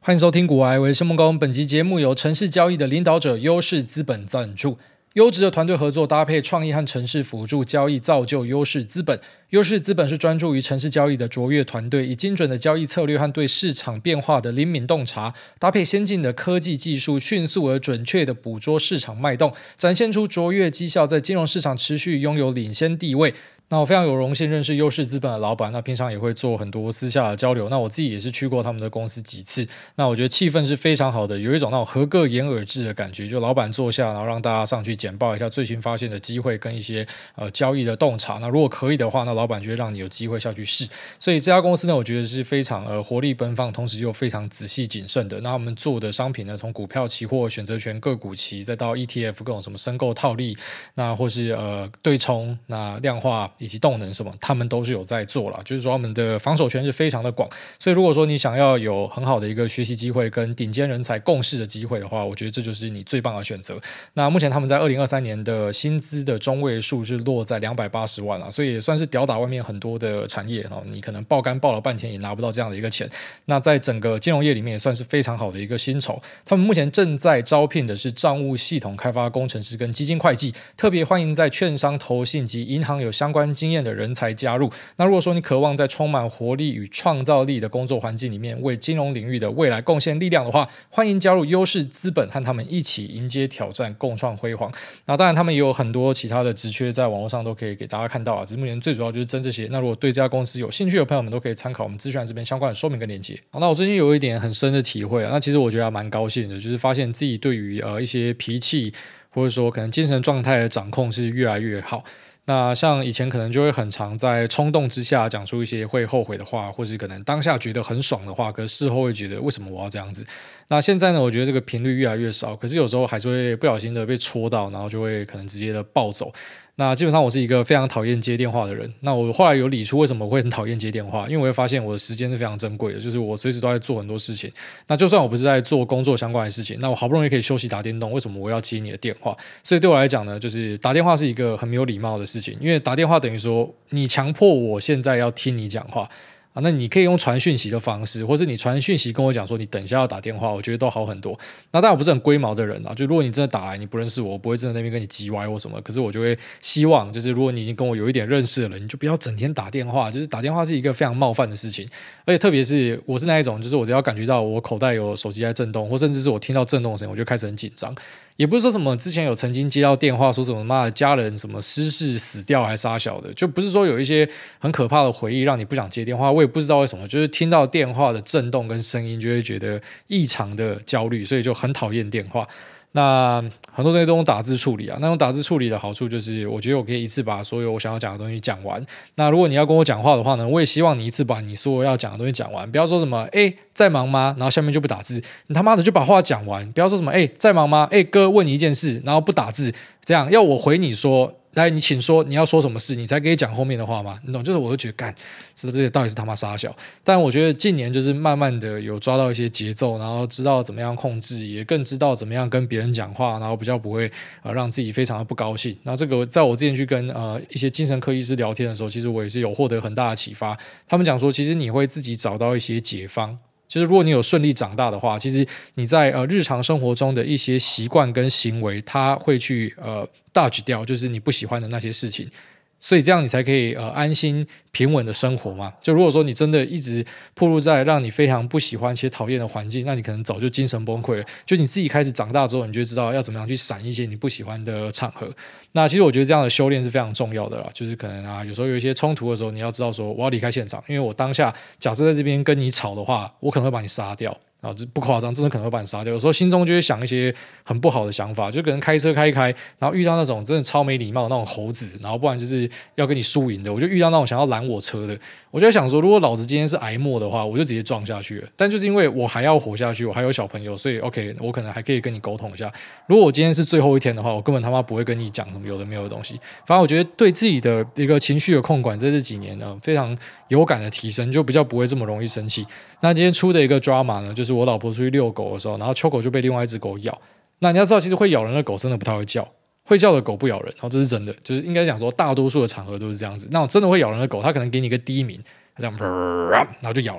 欢迎收听股癌，我是申梦工。本集节目由城市交易的领导者优势资本赞助。优质的团队合作搭配创意和城市辅助交易，造就优势资本。优势资本是专注于城市交易的卓越团队，以精准的交易策略和对市场变化的灵敏洞察，搭配先进的科技技术，迅速而准确地捕捉市场脉动，展现出卓越绩效，在金融市场持续拥有领先地位。那我非常有荣幸认识优势资本的老板，那平常也会做很多私下的交流。那我自己也是去过他们的公司几次，那我觉得气氛是非常好的，有一种那种合个言而至的感觉，就老板坐下，然后让大家上去简报一下最新发现的机会跟一些交易的洞察。那如果可以的话，那老板就会让你有机会下去试。所以这家公司呢，我觉得是非常活力奔放，同时又非常仔细谨慎的。那我们做的商品呢，从股票、期货、选择权、个股期，再到 ETF 各种什么申购套利，那或是对冲、那量化以及动能什么，他们都是有在做啦。就是说他们的防守圈是非常的广，所以如果说你想要有很好的一个学习机会跟顶尖人才共事的机会的话，我觉得这就是你最棒的选择。那目前他们在2023年的薪资的中位数是落在280万啦，所以也算是吊打外面很多的产业，你可能爆肝爆了半天也拿不到这样的一个钱。那在整个金融业里面也算是非常好的一个薪酬。他们目前正在招聘的是账务系统开发工程师跟基金会计，特别欢迎在券商、投信及银行有相关经验的人才加入。那如果说你渴望在充满活力与创造力的工作环境里面为金融领域的未来贡献力量的话，欢迎加入优势资本，和他们一起迎接挑战，共创辉煌。那当然他们也有很多其他的职缺在网络上都可以给大家看到啊，只是目前最主要就是争这些。那如果对这家公司有兴趣的朋友们都可以参考我们资讯栏这边相关的说明跟连结。好，那我最近有一点很深的体会啊，那其实我觉得还蛮高兴的，就是发现自己对于一些脾气或者说可能精神状态的掌控是越来越好。那像以前可能就会很常在冲动之下讲出一些会后悔的话，或是可能当下觉得很爽的话，可是事后会觉得为什么我要这样子。那现在呢，我觉得这个频率越来越少，可是有时候还是会不小心的被戳到，然后就会可能直接的暴走。那基本上我是一个非常讨厌接电话的人。那我后来有理出为什么我会很讨厌接电话，因为我会发现我的时间是非常珍贵的，就是我随时都在做很多事情。那就算我不是在做工作相关的事情，那我好不容易可以休息打电动，为什么我要接你的电话？所以对我来讲呢，就是打电话是一个很没有礼貌的事情，因为打电话等于说你强迫我现在要听你讲话。那你可以用传讯息的方式，或是你传讯息跟我讲说你等一下要打电话，我觉得都好很多。那当然我不是很龟毛的人啊，就如果你真的打来你不认识我，我不会真的那边跟你叽歪或什么，可是我就会希望就是如果你已经跟我有一点认识了，你就不要整天打电话，就是打电话是一个非常冒犯的事情。而且特别是我是那一种，就是我只要感觉到我口袋有手机在震动，或甚至是我听到震动的声音，我就开始很紧张。也不是说什么之前有曾经接到电话说什么妈的家人什么失事死掉还杀小的，就不是说有一些很可怕的回忆让你不想接电话，我也不知道为什么，就是听到电话的震动跟声音就会觉得异常的焦虑，所以就很讨厌电话。那很多东西都用打字处理啊，那用打字处理的好处就是我觉得我可以一次把所有我想要讲的东西讲完。那如果你要跟我讲话的话呢，我也希望你一次把你所有要讲的东西讲完，不要说什么在忙吗，然后下面就不打字，你他妈的就把话讲完，不要说什么在忙吗，哥问你一件事，然后不打字，这样要我回你说来你请说你要说什么事，你才可以讲后面的话吗？你懂？就是我就觉得干这些到底是他妈傻小。但我觉得近年就是慢慢的有抓到一些节奏，然后知道怎么样控制，也更知道怎么样跟别人讲话，然后比较不会让自己非常的不高兴。那这个在我之前去跟一些精神科医师聊天的时候，其实我也是有获得很大的启发。他们讲说其实你会自己找到一些解方，就是如果你有顺利长大的话，其实你在日常生活中的一些习惯跟行为，它会去dodge 掉，就是你不喜欢的那些事情。所以这样你才可以安心平稳的生活嘛。就如果说你真的一直暴露在让你非常不喜欢且讨厌的环境，那你可能早就精神崩溃了。就你自己开始长大之后，你就知道要怎么样去闪一些你不喜欢的场合。那其实我觉得这样的修炼是非常重要的啦，就是可能有时候有一些冲突的时候，你要知道说我要离开现场，因为我当下假设在这边跟你吵的话，我可能会把你杀掉。这不夸张，真的可能会把你杀掉。有时候心中就会想一些很不好的想法，就可能开车开一开，然后遇到那种真的超没礼貌的那种猴子，然后不然就是要跟你输赢的，我就遇到那种想要拦我车的，我就在想说，如果老子今天是癌末的话，我就直接撞下去了。但就是因为我还要活下去，我还有小朋友，所以 OK， 我可能还可以跟你沟通一下。如果我今天是最后一天的话，我根本他妈不会跟你讲什么有的没有的东西。反正我觉得对自己的一个情绪的控管，在这几年呢，非常有感的提升，就比较不会这么容易生气。那今天出的一个 drama 呢，就是我老婆出去遛狗的时候，然后秋狗就被另外一只狗咬。那你要知道，其实会咬人的狗真的不太会叫，会叫的狗不咬人，这是真的，就是应该讲说大多数的场合都是这样子。那种真的会咬人的狗，它可能给你一个第一名，它这样，然后就咬了。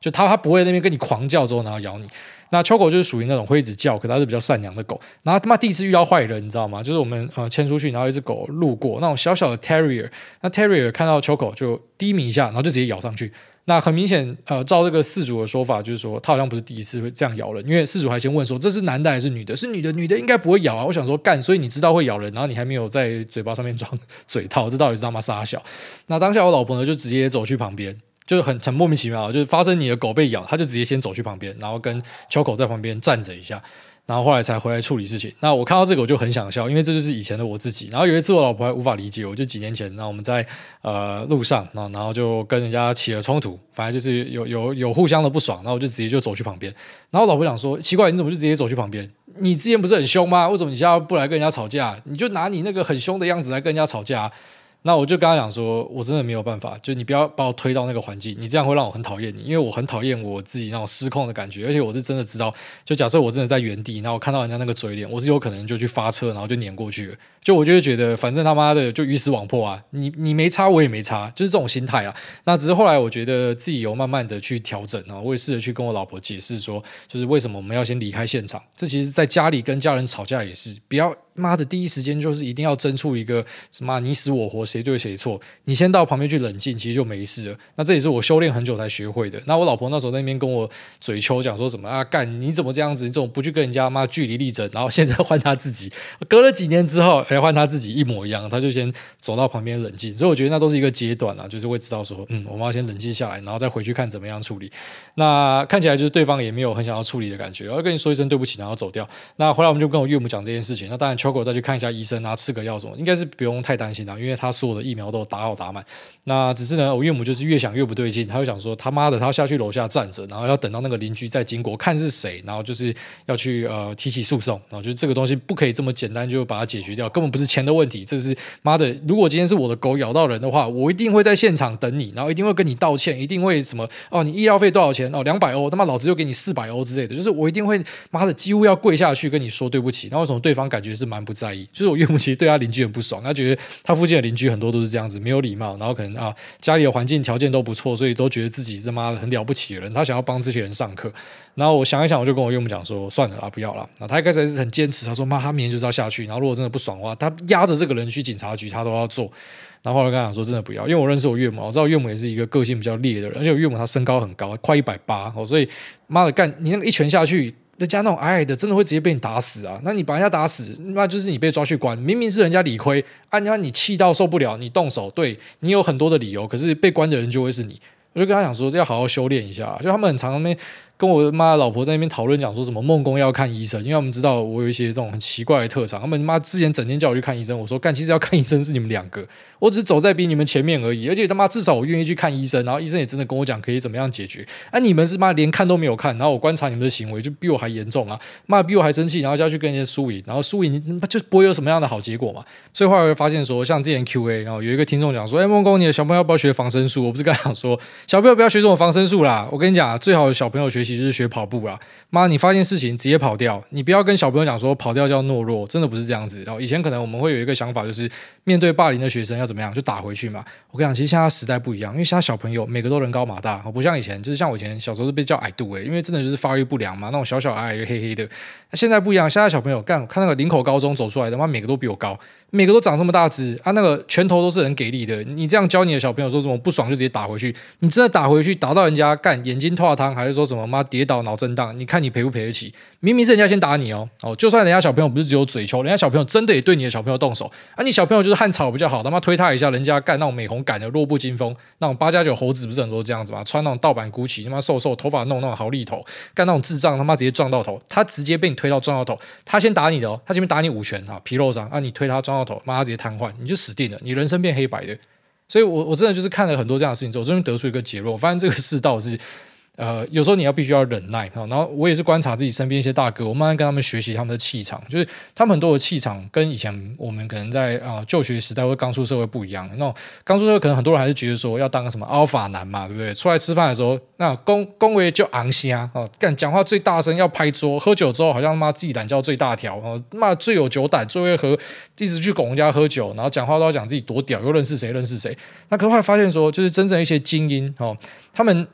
就它不会在那边跟你狂叫之后然后咬你。那秋狗就是属于那种会一直叫，可它是比较善良的狗。然后他妈第一次遇到坏人，你知道吗？就是我们牵出去，然后一只狗路过，那种小小的 terrier， 那 terrier 看到秋狗就低迷一下，然后就直接咬上去。那很明显，照这个饲主的说法，就是说他好像不是第一次会这样咬人，因为饲主还先问说这是男的还是女的？是女的，女的应该不会咬啊。我想说干，所以你知道会咬人，然后你还没有在嘴巴上面装嘴套，这到底是他妈傻小？那当下我老婆呢就直接走去旁边。就很莫名其妙，就是发生你的狗被咬，他就直接先走去旁边，然后跟秋狗在旁边站着一下，然后后来才回来处理事情。那我看到这个我就很想笑，因为这就是以前的我自己。然后有一次我老婆还无法理解我，就几年前，然后我们在路上，然后就跟人家起了冲突，反正就是有互相的不爽，然后我就直接就走去旁边。然后我老婆想说，奇怪，你怎么就直接走去旁边？你之前不是很凶吗？为什么你现在不来跟人家吵架？你就拿你那个很凶的样子来跟人家吵架。那我就跟他讲说，我真的没有办法，就你不要把我推到那个环境，你这样会让我很讨厌你，因为我很讨厌我自己那种失控的感觉，而且我是真的知道，就假设我真的在原地，然后我看到人家那个嘴脸，我是有可能就去发车，然后就碾过去了，就我就会觉得，反正他妈的就鱼死网破啊，你没差我也没差，就是这种心态啊。那只是后来我觉得自己有慢慢的去调整啊，我也试着去跟我老婆解释说，就是为什么我们要先离开现场，这其实在家里跟家人吵架也是，不要妈的第一时间就是一定要争出一个什么你死我活谁对谁错，你先到旁边去冷静，其实就没事了。那这也是我修炼很久才学会的。那我老婆那时候在那边跟我嘴秋讲说什么啊干你怎么这样子，你怎么不去跟人家妈据理力争，然后现在换他自己，隔了几年之后换他自己一模一样，他就先走到旁边冷静。所以我觉得那都是一个阶段啊，就是会知道说我们要先冷静下来，然后再回去看怎么样处理。那看起来就是对方也没有很想要处理的感觉，我要跟你说一声对不起，然后走掉。那回来我们就跟我岳母讲这件事情，那当然秋狗再去看一下医生啊，吃个药什么，应该是不用太担心的，因为他所有的疫苗都打好打满。那只是呢，我岳母就是越想越不对劲，他就想说他妈的，他下去楼下站着，然后要等到那个邻居再经过看是谁，然后就是要去提起诉讼，然后就是这个东西不可以这么简单就把它解决掉，根本不是钱的问题，这是妈的，如果今天是我的狗咬到人的话，我一定会在现场等你，然后一定会跟你道歉，一定会什么你医疗费多少钱200欧，他妈老子就给你400欧之类的，就是我一定会妈的几乎要跪下去跟你说对不起。然后为什么对方感觉是蛮不在意？就是我岳母其实对他邻居很不爽，他觉得他附近的邻居很多都是这样子，没有礼貌，然后可能家里的环境条件都不错，所以都觉得自己他妈的很了不起的人，他想要帮这些人上课。然后我想一想，我就跟我岳母讲说，算了不要了。然后他一开始还是很坚持，他说妈，他明天就是要下去，然后如果真的不爽的话，他压着这个人去警察局，他都要做。然后后来跟他讲说，真的不要，因为我认识我岳母，我知道岳母也是一个个性比较烈的人，而且我岳母她身高很高，快180，所以妈的干你那个一拳下去。人家那种矮矮的，真的会直接被你打死啊！那你把人家打死，那就是你被抓去关。明明是人家理亏，那你气到受不了，你动手，对你有很多的理由，可是被关的人就会是你。我就跟他讲说，要好好修炼一下。就他们很常那边跟我妈老婆在那边讨论，讲说什么梦工要看医生，因为他们知道我有一些这种很奇怪的特长。他们妈之前整天叫我去看医生，我说干，其实要看医生是你们两个，我只是走在比你们前面而已。而且他妈至少我愿意去看医生，然后医生也真的跟我讲可以怎么样解决。你们是妈连看都没有看，然后我观察你们的行为就比我还严重啊，妈比我还生气，然后就要去跟人家输赢，然后输赢就不会有什么样的好结果嘛。所以后来我发现说，像之前 QA， 然后有一个听众讲说，梦工你的小朋友要不要学防身术？我不是跟他讲说，小朋友不要学这种防身术啦。我跟你讲最好的小朋友学习就是学跑步啦。妈，你发现事情直接跑掉，你不要跟小朋友讲说跑掉叫懦弱，真的不是这样子。然后以前可能我们会有一个想法，就是面对霸凌的学生要怎么样，就打回去嘛。我跟你讲，其实现在时代不一样，因为现在小朋友每个都人高马大，不像以前，就是像我以前小时候被叫矮度因为真的就是发育不良嘛，那种小小矮黑黑的。现在不一样，现在小朋友看那个林口高中走出来的，妈每个都比我高，每个都长这么大只那个拳头都是很给力的。你这样教你的小朋友说什么不爽就直接打回去，你真的打回去打到人家干眼睛透汤，还是说什么妈跌倒脑震荡，你看你赔不赔得起？明明是人家先打你就算人家小朋友不是只有嘴球，人家小朋友真的也对你的小朋友动手你小朋友就是汉草比较好，他妈推他一下，人家干那种美红感的弱不禁风，那种8+9猴子不是很多这样子吗？穿那种盗版GUCCI，他妈瘦瘦头发弄那种好利头，干那种智障他妈直接撞到头，他直接被你推到撞到头，他先打你的他前面打你5拳皮肉伤你推他撞到头，妈他直接瘫痪，你就死定了，你人生变黑白的。所以我真的就是看了很多这样的事情之后，我终于得出一个结论，我发现这个世道是有时候你必须要忍耐然后我也是观察自己身边一些大哥，我慢慢跟他们学习他们的气场，就是他们很多的气场跟以前我们可能在就学时代或刚出社会不一样。那种刚出社会可能很多人还是觉得说要当什么 alpha 男嘛，对不对？出来吃饭的时候，那恭维就昂虾干讲话最大声，要拍桌，喝酒之后好像妈自己懒觉最大条妈最有酒胆，最会喝，一直去拱人家喝酒，然后讲话都要讲自己多屌，又认识谁。那可后来发现说，就是真正一些精英他们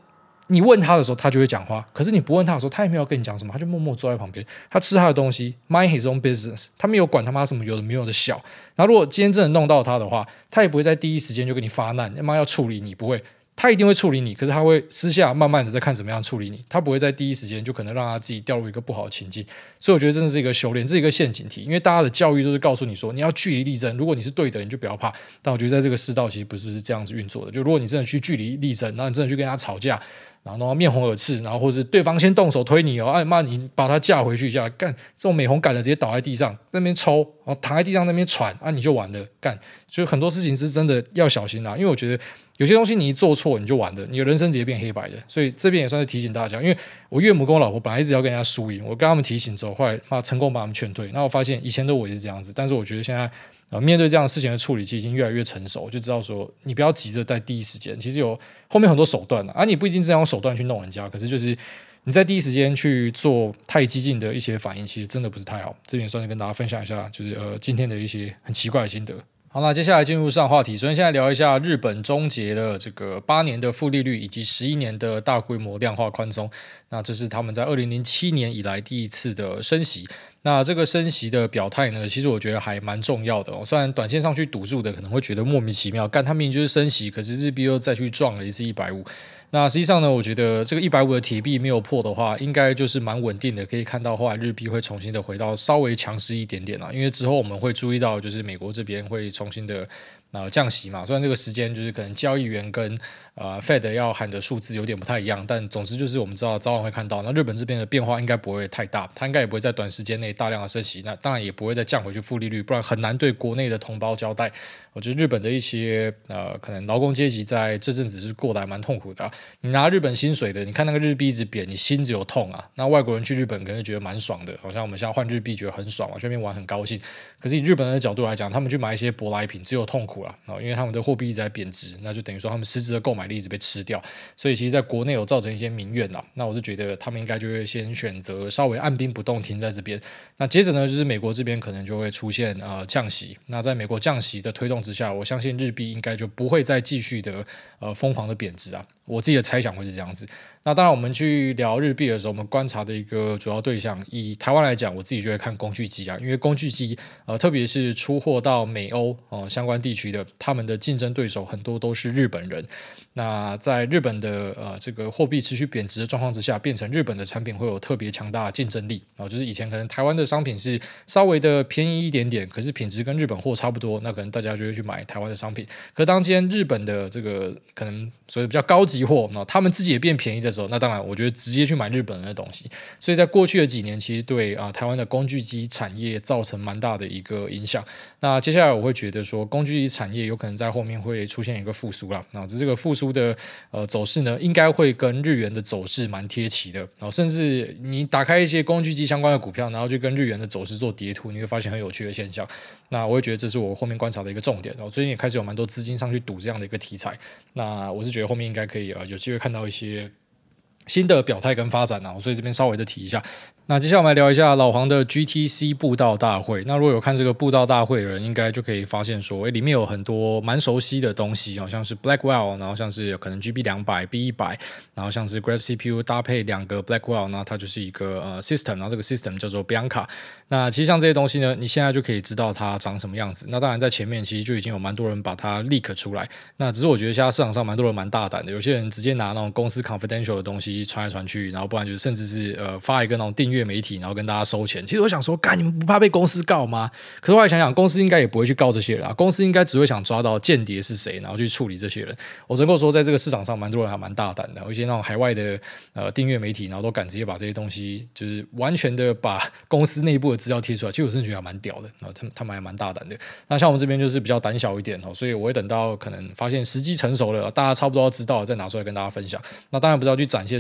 你问他的时候，他就会讲话；可是你不问他的时候，他也没有跟你讲什么，他就默默坐在旁边，他吃他的东西 ，mind his own business，他没有管他妈什么有的没有的小。然后如果今天真的弄到他的话，他也不会在第一时间就跟你发难，他妈要处理你，不会。他一定会处理你，可是他会私下慢慢的在看怎么样处理你，他不会在第一时间就可能让他自己掉入一个不好的情境，所以我觉得真的是一个修炼，这是一个陷阱题，因为大家的教育都是告诉你说你要据理力争，如果你是对的，你就不要怕，但我觉得在这个世道其实不是这样子运作的，就如果你真的去据理力争，然后你真的去跟他吵架，然后面红耳赤，然后或是对方先动手推你骂你把他架回去一下，干这种美红感的直接倒在地上那边抽，然后躺在地上那边喘你就完了，干，就很多事情是真的要小心因为我觉得有些东西你一做错你就完了，你的人生直接变黑白的，所以这边也算是提醒大家，因为我岳母跟我老婆本来一直要跟人家输赢，我跟他们提醒之后，后来成功把他们劝退，那我发现以前的我也是这样子，但是我觉得现在面对这样的事情的处理，其实已经越来越成熟，就知道说你不要急着在第一时间，其实有后面很多手段你不一定是要用手段去弄人家，可是就是你在第一时间去做太激进的一些反应，其实真的不是太好。这边也算是跟大家分享一下，就是今天的一些很奇怪的心得。好，那接下来进入上话题。首先，现在聊一下日本终结了这个8年的负利率以及11年的大规模量化宽松。那这是他们在2007年以来第一次的升息。那这个升息的表态呢，其实我觉得还蛮重要的虽然短线上去赌注的可能会觉得莫名其妙，干他明明就是升息，可是日币又再去撞了一次150。那实际上呢，我觉得这个150的铁币没有破的话，应该就是蛮稳定的，可以看到后来日币会重新的回到稍微强势一点点因为之后我们会注意到，就是美国这边会重新的降息嘛，虽然这个时间就是可能交易员跟Fed 要喊的数字有点不太一样，但总之就是我们知道早晚会看到。那日本这边的变化应该不会太大，它应该也不会在短时间内大量的升息，那当然也不会再降回去负利率，不然很难对国内的同胞交代。我觉得日本的一些可能劳工阶级在这阵子是过得还蛮痛苦的你拿日本薪水的，你看那个日币一直贬，你心只有痛那外国人去日本可能觉得蛮爽的，好像我们现在换日币觉得很爽去那边玩很高兴。可是以日本人的角度来讲，他们去买一些舶来品只有痛苦因为他们的货币一直在贬值，那就等于说他们实质的购买力一直被吃掉，所以其实在国内有造成一些民怨那我是觉得他们应该就会先选择稍微按兵不动，停在这边。那接着呢，就是美国这边可能就会出现降息。那在美国降息的推动之下，我相信日币应该就不会再继续的疯狂的贬值我自己的猜想会是这样子。那当然我们去聊日币的时候，我们观察的一个主要对象，以台湾来讲，我自己就会看工具机因为工具机特别是出货到美欧相关地区的，他们的竞争对手很多都是日本人。那在日本的这个货币持续贬值的状况之下，变成日本的产品会有特别强大的竞争力就是以前可能台湾的商品是稍微的便宜一点点，可是品质跟日本货差不多，那可能大家就会去买台湾的商品。可当今天日本的这个可能所谓比较高级货他们自己也变便宜的时候，那当然我觉得直接去买日本人的东西。所以在过去的几年，其实对台湾的工具机产业造成蛮大的一个影响。那接下来我会觉得说，工具机产业有可能在后面会出现一个复苏那这个复苏的走势呢，应该会跟日元的走势蛮贴齐的甚至你打开一些工具机相关的股票，然后就跟日元的走势做叠图，你会发现很有趣的现象。那我会觉得这是我后面观察的一个重点最近也开始有蛮多资金上去赌这样的一个题材。那我是觉得后面应该可以有机会看到一些新的表态跟发展所以这边稍微的提一下。那接下来我们来聊一下老黄的 GTC 布道大会。那如果有看这个布道大会的人，应该就可以发现说里面有很多蛮熟悉的东西像是 Blackwell， 然后像是可能 GB200、B100， 然后像是 Grace CPU 搭配2个 Blackwell， 那它就是一个system， 然后这个 system 叫做 Bianca。那其实像这些东西呢，你现在就可以知道它长什么样子。那当然在前面其实就已经有蛮多人把它 leak 出来，那只是我觉得现在市场上蛮多人蛮大胆的，有些人直接拿那种公司 confidential 的东西传来传去，然后不然就是甚至是发一个那种订阅媒体，然后跟大家收钱。其实我想说，干，你们不怕被公司告吗？可是后来想想，公司应该也不会去告这些人公司应该只会想抓到间谍是谁，然后去处理这些人。我只能够说，在这个市场上，蛮多人还蛮大胆的，有一些那种海外的订阅媒体，然后都敢直接把这些东西，就是完全的把公司内部的资料贴出来。其实我真的觉得还蛮屌的，他们还蛮大胆的。那像我们这边就是比较胆小一点所以我会等到可能发现时机成熟了，大家差不多要知道了，再拿出来跟大家分享。那当然不是要去展现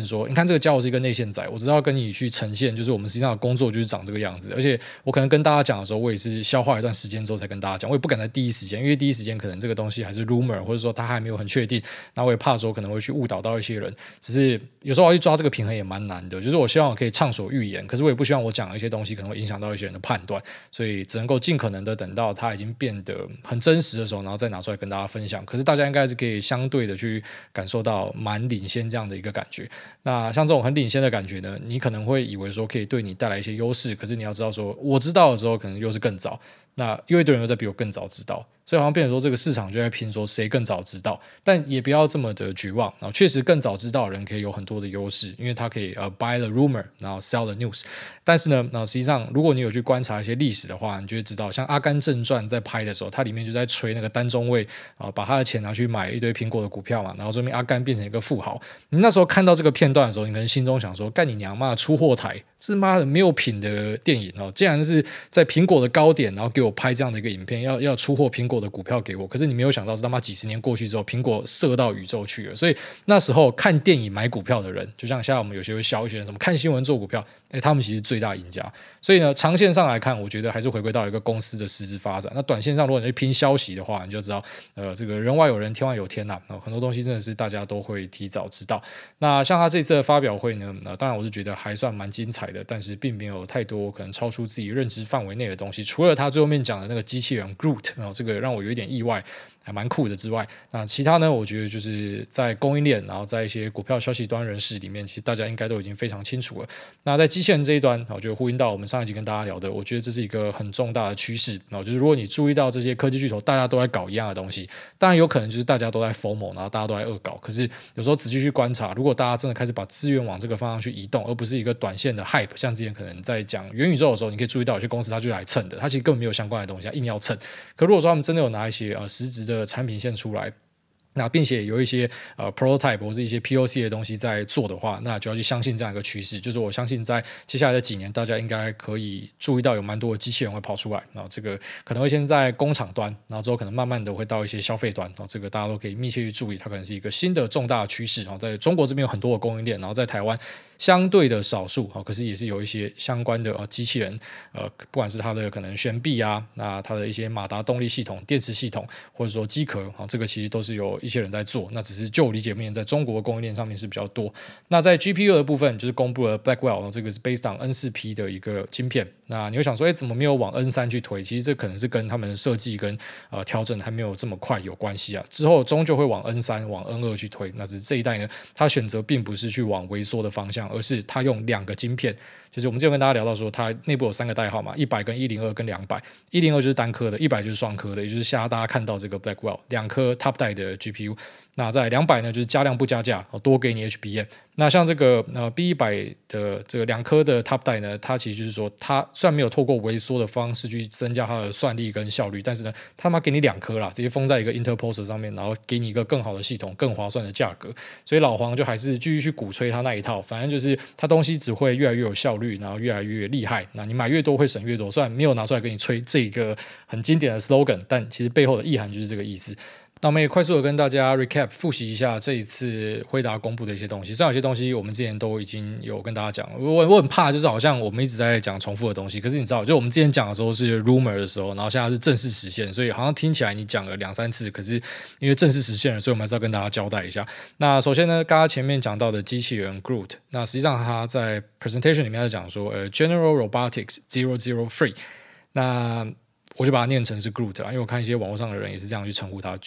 说，你看这个家伙是一个内线仔，我知道跟你去呈现，就是我们实际上的工作就是长这个样子，而且我可能跟大家讲的时候，我也是消化一段时间之后才跟大家讲，我也不敢在第一时间，因为第一时间可能这个东西还是 rumor， 或者说他还没有很确定，那我也怕说可能会去误导到一些人，只是有时候要去抓这个平衡也蛮难的，就是我希望我可以畅所欲言，可是我也不希望我讲的一些东西可能会影响到一些人的判断，所以只能够尽可能的等到它已经变得很真实的时候，然后再拿出来跟大家分享。可是大家应该是可以相对的去感受到蛮领先这样的一个感觉。那像这种很领先的感觉呢，你可能会以为说可以对你带来一些优势，可是你要知道说，我知道的时候可能又是更早，那又一堆人又在比我更早知道，所以好像变成说这个市场就在拼说谁更早知道，但也不要这么的绝望。然后确实更早知道的人可以有很多的优势，因为他可以buy the rumor， 然后 sell the news。但是呢，实际上如果你有去观察一些历史的话，你就会知道，像《阿甘正传》在拍的时候，它里面就在吹那个单中尉把他的钱拿去买一堆苹果的股票嘛，然后说明阿甘变成一个富豪。你那时候看到这个片段的时候，你可能心中想说：干你娘妈出货台！这妈的没有品的电影竟然是在苹果的高点，然后给我拍这样的一个影片，要出货苹果的股票给我。可是你没有想到，是他妈几十年过去之后，苹果射到宇宙去了。所以那时候看电影买股票的人，就像现在我们有些会笑一些人什么看新闻做股票，他们其实最大赢家。所以呢，长线上来看，我觉得还是回归到一个公司的实质发展。那短线上，如果你去拼消息的话，你就知道，这个人外有人，天外有天呐。很多东西真的是大家都会提早知道。那像他这次的发表会呢，当然我是觉得还算蛮精彩的，但是并没有太多可能超出自己认知范围内的东西。除了他最后面讲的那个机器人 Groot，这个让我有一点意外。还蛮酷的之外，那其他呢？我觉得就是在供应链，然后在一些股票消息端人士里面，其实大家应该都已经非常清楚了。那在机器人这一端，我觉得呼应到我们上一集跟大家聊的，我觉得这是一个很重大的趋势。就是如果你注意到这些科技巨头大家都在搞一样的东西，当然有可能就是大家都在 FOMO， 然后大家都在恶搞。可是有时候仔细去观察，如果大家真的开始把资源往这个方向去移动，而不是一个短线的 hype， 像之前可能在讲元宇宙的时候，你可以注意到有些公司它就来蹭的，它其实根本没有相关的东西，它硬要蹭。可如果说他们真的有拿一些实质的产品线出来，那并且有一些prototype 或是一些 POC 的东西在做的话，那就要去相信这样一个趋势，就是我相信在接下来的几年，大家应该可以注意到有蛮多的机器人会跑出来，然后这个可能会先在工厂端，然后之后可能慢慢的会到一些消费端，然后这个大家都可以密切去注意，它可能是一个新的重大的趋势。然后在中国这边有很多的供应链，然后在台湾相对的少数，可是也是有一些相关的机器人，不管是它的可能悬臂啊，那它的一些马达动力系统、电池系统，或者说机壳，这个其实都是有一些人在做。那只是就我理解面，在中国供应链上面是比较多。那在 GPU 的部分，就是公布了 Blackwell， 这个是 based on N4P 的一个晶片。那你会想说，怎么没有往 N3 去推？其实这可能是跟他们的设计跟调整还没有这么快有关系啊。之后终究会往 N3、往 N2 去推。那只是这一代呢，它选择并不是去往微缩的方向，而是它用2个晶片。就是我们之前跟大家聊到说，它内部有3个代号嘛，100跟102跟200，102就是单颗的，100就是双颗的，也就是现在大家看到这个 Blackwell 2颗 Top 代的 GPU。那在200呢，就是加量不加价，多给你 HBM。那像这个B100的这个2颗的 Top 代呢，它其实就是说，它虽然没有透过微缩的方式去增加它的算力跟效率，但是呢，他妈给你2颗啦，直接封在一个 Interposer 上面，然后给你一个更好的系统、更划算的价格。所以老黄就还是继续去鼓吹他那一套，反正就是他东西只会越来越有效率，然后越来越厉害。那你买越多会省越多，虽然没有拿出来跟你吹这个很经典的 slogan， 但其实背后的意涵就是这个意思。那我们也快速的跟大家 recap 复习一下这一次辉达公布的一些东西，虽然有些东西我们之前都已经有跟大家讲了，我很怕就是好像我们一直在讲重复的东西，可是你知道，就我们之前讲的时候是 rumor 的时候，然后现在是正式实现，所以好像听起来你讲了2-3次，可是因为正式实现了，所以我们还是要跟大家交代一下。那首先呢，刚刚前面讲到的机器人 Groot， 那实际上他在 presentation 里面在讲说General Robotics 003， 那我就把它念成是 Groot 啦，因为我看一些网络上的人也是这样去称呼它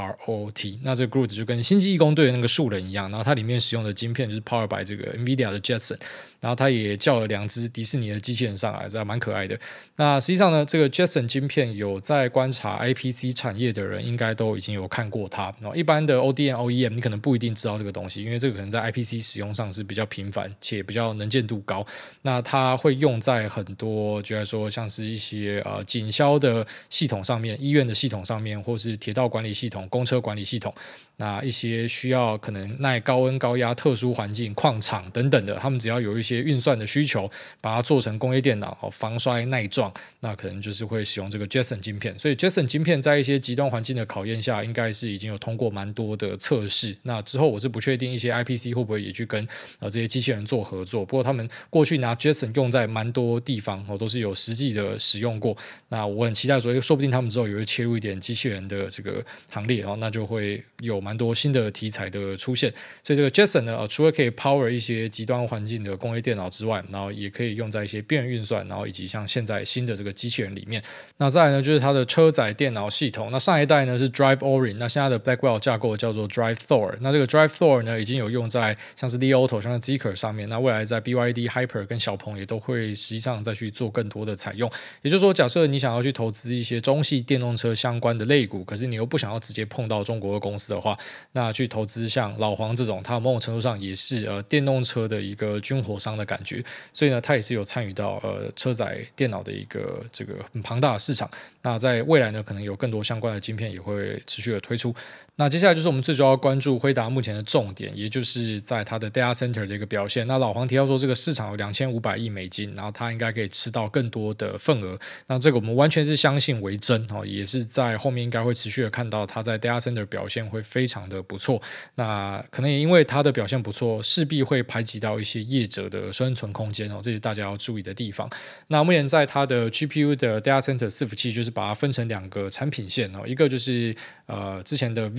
GROT。那这个 Groot 就跟星际义工队的那个树人一样，然后它里面使用的晶片就是 Power by 这个 NVIDIA 的 Jetson， 然后它也叫了2只迪士尼的机器人上来，这还蛮可爱的。那实际上呢，这个 Jetson 晶片有在观察 IPC 产业的人应该都已经有看过它。然后一般的 ODM、OEM 你可能不一定知道这个东西，因为这个可能在 IPC 使用上是比较频繁且比较能见度高。那它会用在很多，就来说像是一些警消交的系统上面，医院的系统上面，或是铁道管理系统、公车管理系统，那一些需要可能耐高温高压特殊环境、矿场等等的，他们只要有一些运算的需求，把它做成工业电脑，防摔耐撞，那可能就是会使用这个 Jetson 晶片。所以 Jetson 晶片在一些极端环境的考验下，应该是已经有通过蛮多的测试。那之后我是不确定一些 IPC 会不会也去跟这些机器人做合作，不过他们过去拿 Jetson 用在蛮多地方都是有实际的使用过。那我很期待说不定他们之后也会切入一点机器人的这个行列，那就会有蛮多新的题材的出现。所以这个 Jetson 呢，除了可以 power 一些极端环境的工业电脑之外，然后也可以用在一些边缘运算，然后以及像现在新的这个机器人里面。那再来呢，就是它的车载电脑系统。那上一代呢是 Drive Orin， 那现在的 Blackwell 架构叫做 Drive Thor。那这个 Drive Thor 呢，已经有用在像是 Li Auto、像是 Zeekr 上面。那未来在 BYD、Hyper 跟小鹏也都会实际上再去做更多的采用。也就是说，假设你想要去投资一些中系电动车相关的类股，可是你又不想要直接碰到中国的公司的话，那去投资像老黄这种，它某种程度上也是电动车的一个军火商的感觉，所以呢，它也是有参与到车载电脑的一个这个很庞大的市场。那在未来呢，可能有更多相关的晶片也会持续的推出。那接下来就是我们最主要关注辉达目前的重点，也就是在它的 data center 的一个表现。那老黄提到说，这个市场有2500亿美金，然后它应该可以吃到更多的份额。那这个我们完全是相信为真，也是在后面应该会持续的看到它在 data center 表现会非常的不错。那可能也因为它的表现不错，势必会排挤到一些业者的生存空间，这是大家要注意的地方。那目前在它的 GPU 的 data center 伺服器，就是把它分成2个产品线，一个就是之前的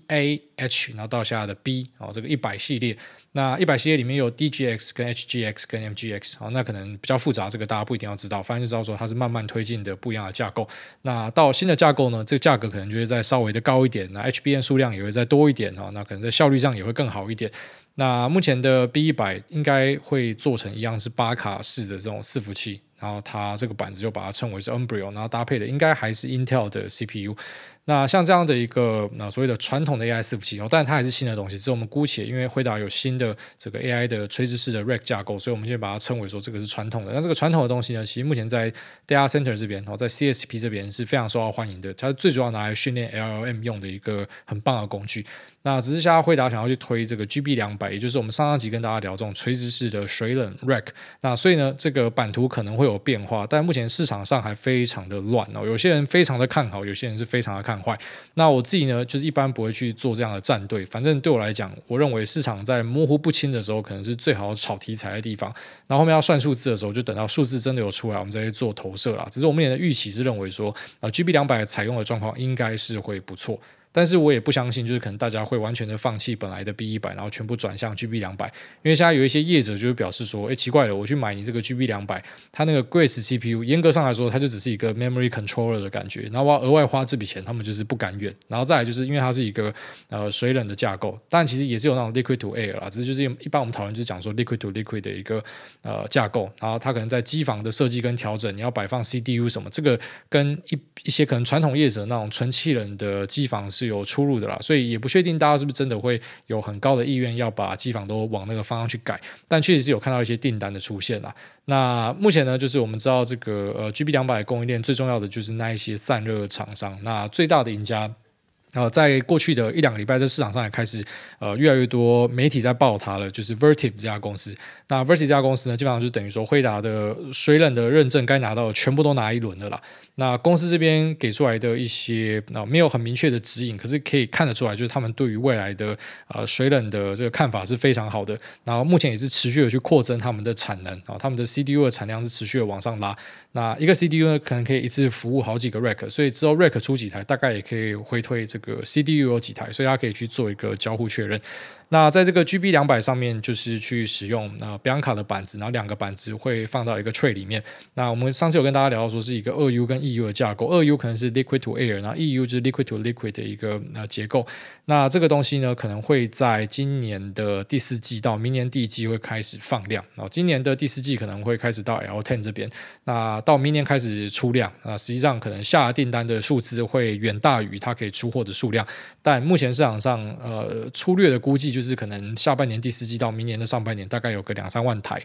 VAH， 然后到现在的 B， 这个100系列。那100系列里面有 DGX 跟 HGX 跟 MGX， 那可能比较复杂，这个大家不一定要知道，反正就知道说它是慢慢推进的不一样的架构。那到新的架构呢，这个价格可能就会再稍微的高一点，那 HBM 数量也会再多一点，那可能在效率上也会更好一点。那目前的 B100 应该会做成一样是8卡式的这种伺服器，然后它这个板子就把它称为是 Embryo， 然后搭配的应该还是 Intel 的 CPU。那像这样的一个所谓的传统的 AI 伺服器，但它还是新的东西，只是我们姑且因为辉达有新的这个 AI 的垂直式的 Rack 架构，所以我们就把它称为说这个是传统的。那这个传统的东西呢，其实目前在 Data Center 这边，在 CSP 这边是非常受到欢迎的，它最主要拿来训练 LLM 用的一个很棒的工具。那只是现在辉达想要去推这个 GB200， 也就是我们上集跟大家聊这种垂直式的水冷 Rack。那所以呢，这个版图可能会有变化，但目前市场上还非常的乱，有些人非常的看好，有些人是非常的看坏。那我自己呢，就是一般不会去做这样的站队，反正对我来讲，我认为市场在模糊不清的时候，可能是最好炒题材的地方。然后后面要算数字的时候，就等到数字真的有出来，我们再去做投射啦。只是我们也的预期是认为说GB200 采用的状况应该是会不错。但是我也不相信，就是可能大家会完全的放弃本来的 B100， 然后全部转向 GB200， 因为现在有一些业者就会表示说，奇怪了，我去买你这个 GB200， 它那个 Grace CPU 严格上来说，它就只是一个 memory controller 的感觉，然后我要额外花这笔钱，他们就是不甘愿。然后再来就是因为它是一个水冷的架构，但其实也是有那种 liquid to air 啦，只是就是一般我们讨论就是讲说 liquid to liquid 的一个架构，然后它可能在机房的设计跟调整，你要摆放 CDU 什么，这个跟一些可能传统业者那种纯气冷的机房是有出入的啦，所以也不确定大家是不是真的会有很高的意愿要把机房都往那个方向去改，但确实是有看到一些订单的出现啦。那目前呢，就是我们知道这个GB200 供应链最重要的就是那一些散热厂商，那最大的赢家。在过去的1-2个礼拜，在市场上也开始越来越多媒体在报它了，就是 Vertiv 这家公司。那 Vertiv 这家公司呢，基本上就等于说辉达的水冷的认证该拿到的全部都拿一轮了啦。那公司这边给出来的一些没有很明确的指引，可是可以看得出来，就是他们对于未来的水冷的这个看法是非常好的。然后目前也是持续的去扩增他们的产能，他们的 CDU 的产量是持续的往上拉。那一个 CDU 呢，可能可以一次服务好几个 Rack， 所以之后 Rack 出几台，大概也可以回推这个 CDU 有几台，所以它可以去做一个交互确认。那在这个 GB200 上面，就是去使用Bianca 的板子，然后2个板子会放到一个 tray 里面。那我们上次有跟大家聊到说是一个2U 跟 EU 的架构，2U 可能是 liquid to air， 然后 EU 就是 liquid to liquid 的一个结构。那这个东西呢，可能会在今年的第4季到明年第1季会开始放量，然后今年的第4季可能会开始到 L10 这边，那到明年开始出量，实际上可能下订单的数字会远大于它可以出货的数量，但目前市场上粗略的估计就是可能下半年第4季到明年的上半年大概有个2-3万台。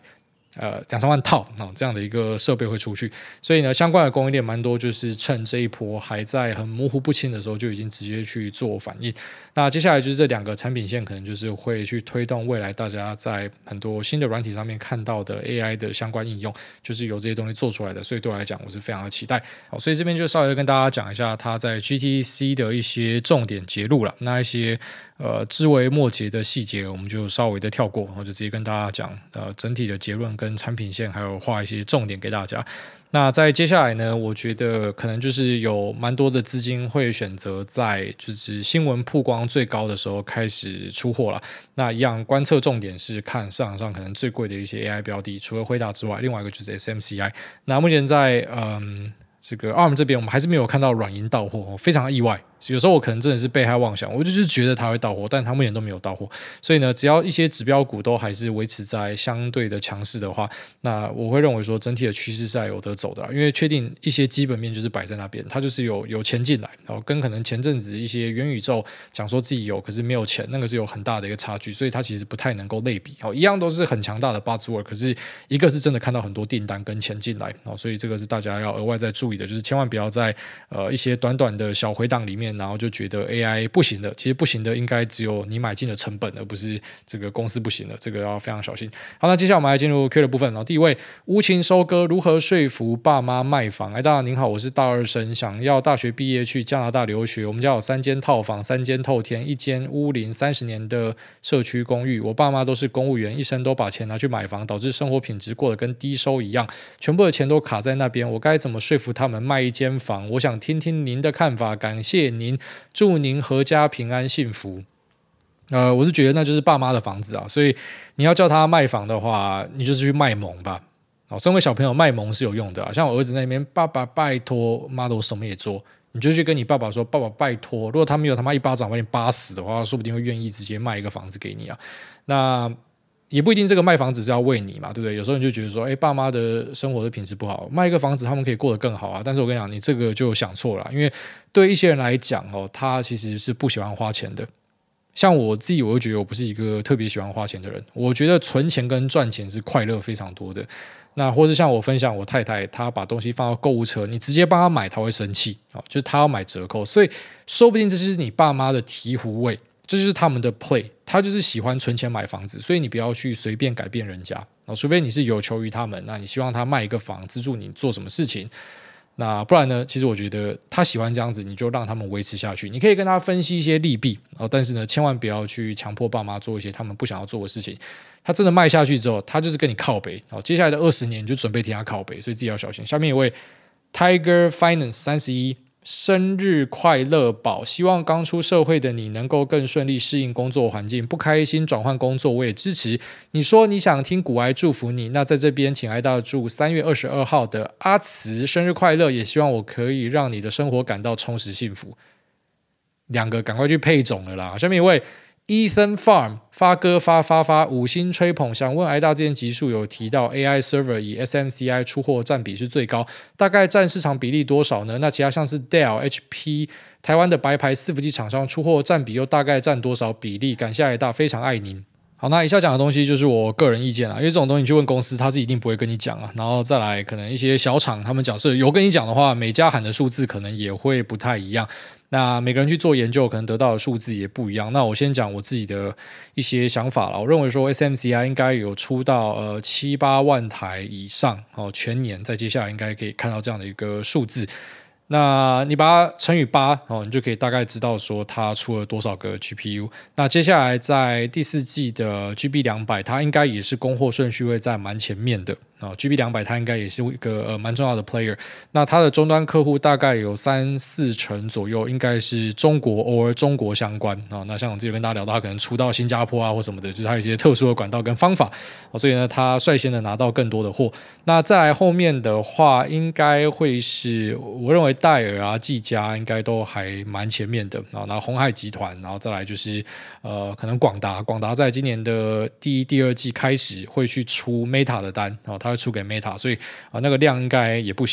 2-3万套这样的一个设备会出去，所以呢，相关的供应链蛮多，就是趁这一波还在很模糊不清的时候，就已经直接去做反应。那接下来就是这2个产品线，可能就是会去推动未来大家在很多新的软体上面看到的 AI 的相关应用，就是由这些东西做出来的。所以对我来讲，我是非常的期待。好，所以这边就稍微跟大家讲一下它在 GTC 的一些重点节录了，那一些枝微末节的细节，我们就稍微的跳过，然后就直接跟大家讲整体的结论跟产品线，还有画一些重点给大家。那在接下来呢，我觉得可能就是有蛮多的资金会选择在就是新闻曝光最高的时候开始出货了。那一样观测重点是看市场上可能最贵的一些 AI 标的，除了辉达之外，另外一个就是 SMCI。那目前在这个 ARM 这边，我们还是没有看到软银到货，非常的意外。有时候我可能真的是被害妄想，我就是觉得它会到货，但它目前都没有到货。所以呢，只要一些指标股都还是维持在相对的强势的话，那我会认为说整体的趋势是有得走的啦。因为确定一些基本面就是摆在那边，它就是有钱进来，然后跟可能前阵子一些元宇宙讲说自己有，可是没有钱，那个是有很大的一个差距，所以它其实不太能够类比。一样都是很强大的 buzzword， 可是一个是真的看到很多订单跟钱进来，所以这个是大家要额外再注意的，就是千万不要在一些短短的小回档里面，然后就觉得 AI 不行的，其实不行的应该只有你买进的成本，而不是这个公司不行了，这个要非常小心。好，那接下来我们来进入 Q 的部分。第一位，无情收割，如何说服爸妈卖房？大家您好，我是大二生，想要大学毕业去加拿大留学。我们家有3间套房，3间透天，1间屋龄30年的社区公寓。我爸妈都是公务员，一生都把钱拿去买房，导致生活品质过得跟低收一样，全部的钱都卡在那边。我该怎么说服他们卖一间房？我想听听您的看法，感谢您，祝您阖家平安幸福。我是觉得那就是爸妈的房子啊，所以你要叫他卖房的话，你就是去卖萌吧。身为小朋友卖萌是有用的啦，像我儿子那边，爸爸拜托，妈的我什么也做，你就去跟你爸爸说，爸爸拜托，如果他没有他妈一巴掌把你扒死的话，说不定会愿意直接卖一个房子给你啊。那也不一定这个卖房子是要为你嘛，对不对？有时候你就觉得说，爸妈的生活的品质不好，卖一个房子他们可以过得更好啊。但是我跟你讲，你这个就想错了，因为对一些人来讲他其实是不喜欢花钱的。像我自己，我就觉得我不是一个特别喜欢花钱的人。我觉得存钱跟赚钱是快乐非常多的。那或是像我分享我太太，她把东西放到购物车，你直接帮她买，她会生气，就是她要买折扣。所以说不定这就是你爸妈的醍醐味，这就是他们的 play， 他就是喜欢存钱买房子，所以你不要去随便改变人家，除非你是有求于他们，那你希望他卖一个房资助你做什么事情。那不然呢？其实我觉得他喜欢这样子，你就让他们维持下去。你可以跟他分析一些利弊，但是呢，千万不要去强迫爸妈做一些他们不想要做的事情。他真的卖下去之后，他就是跟你靠北。接下来的20年你就准备听他靠北，所以自己要小心。下面一位 Tiger Finance 31。生日快乐宝，希望刚出社会的你能够更顺利适应工作环境，不开心转换工作我也支持。你说你想听股癌祝福你，那在这边请爱大祝3月22号的阿慈生日快乐，也希望我可以让你的生活感到充实幸福。2个赶快去配种了啦。下面一位Ethan Farm 发哥发5星吹捧，想问挨大之前集数有提到 AI server 以 SMCI 出货占比是最高，大概占市场比例多少呢？那其他像是 Dell、HP 台湾的白牌伺服器厂商出货占比又大概占多少比例？感谢挨大，非常爱您。好，那以下讲的东西就是我个人意见啦，因为这种东西你去问公司，他是一定不会跟你讲啊。然后再来，可能一些小厂，他们假设有跟你讲的话，每家喊的数字可能也会不太一样。那每个人去做研究，可能得到的数字也不一样。那我先讲我自己的一些想法啦。我认为说 SMCI 应该有出到7-8万台以上全年，在接下来应该可以看到这样的一个数字。那你把它乘以8，你就可以大概知道说它出了多少个 GPU。那接下来在第4季的 GB200， 它应该也是供货顺序会在蛮前面的。GB200 它应该也是一个蛮重要的 player。那它的终端客户大概有3-4成左右，应该是中国偶尔中国相关那像我之前跟大家聊到，它可能出到新加坡啊或什么的，就是它有一些特殊的管道跟方法所以呢，它率先的拿到更多的货。那再来后面的话，应该会是我认为戴尔啊、技嘉应该都还蛮前面的然后鸿海集团，然后再来就是可能广达在今年的第2季开始会去出 Meta 的单它会出给 Meta， 所以那个量应该也不小。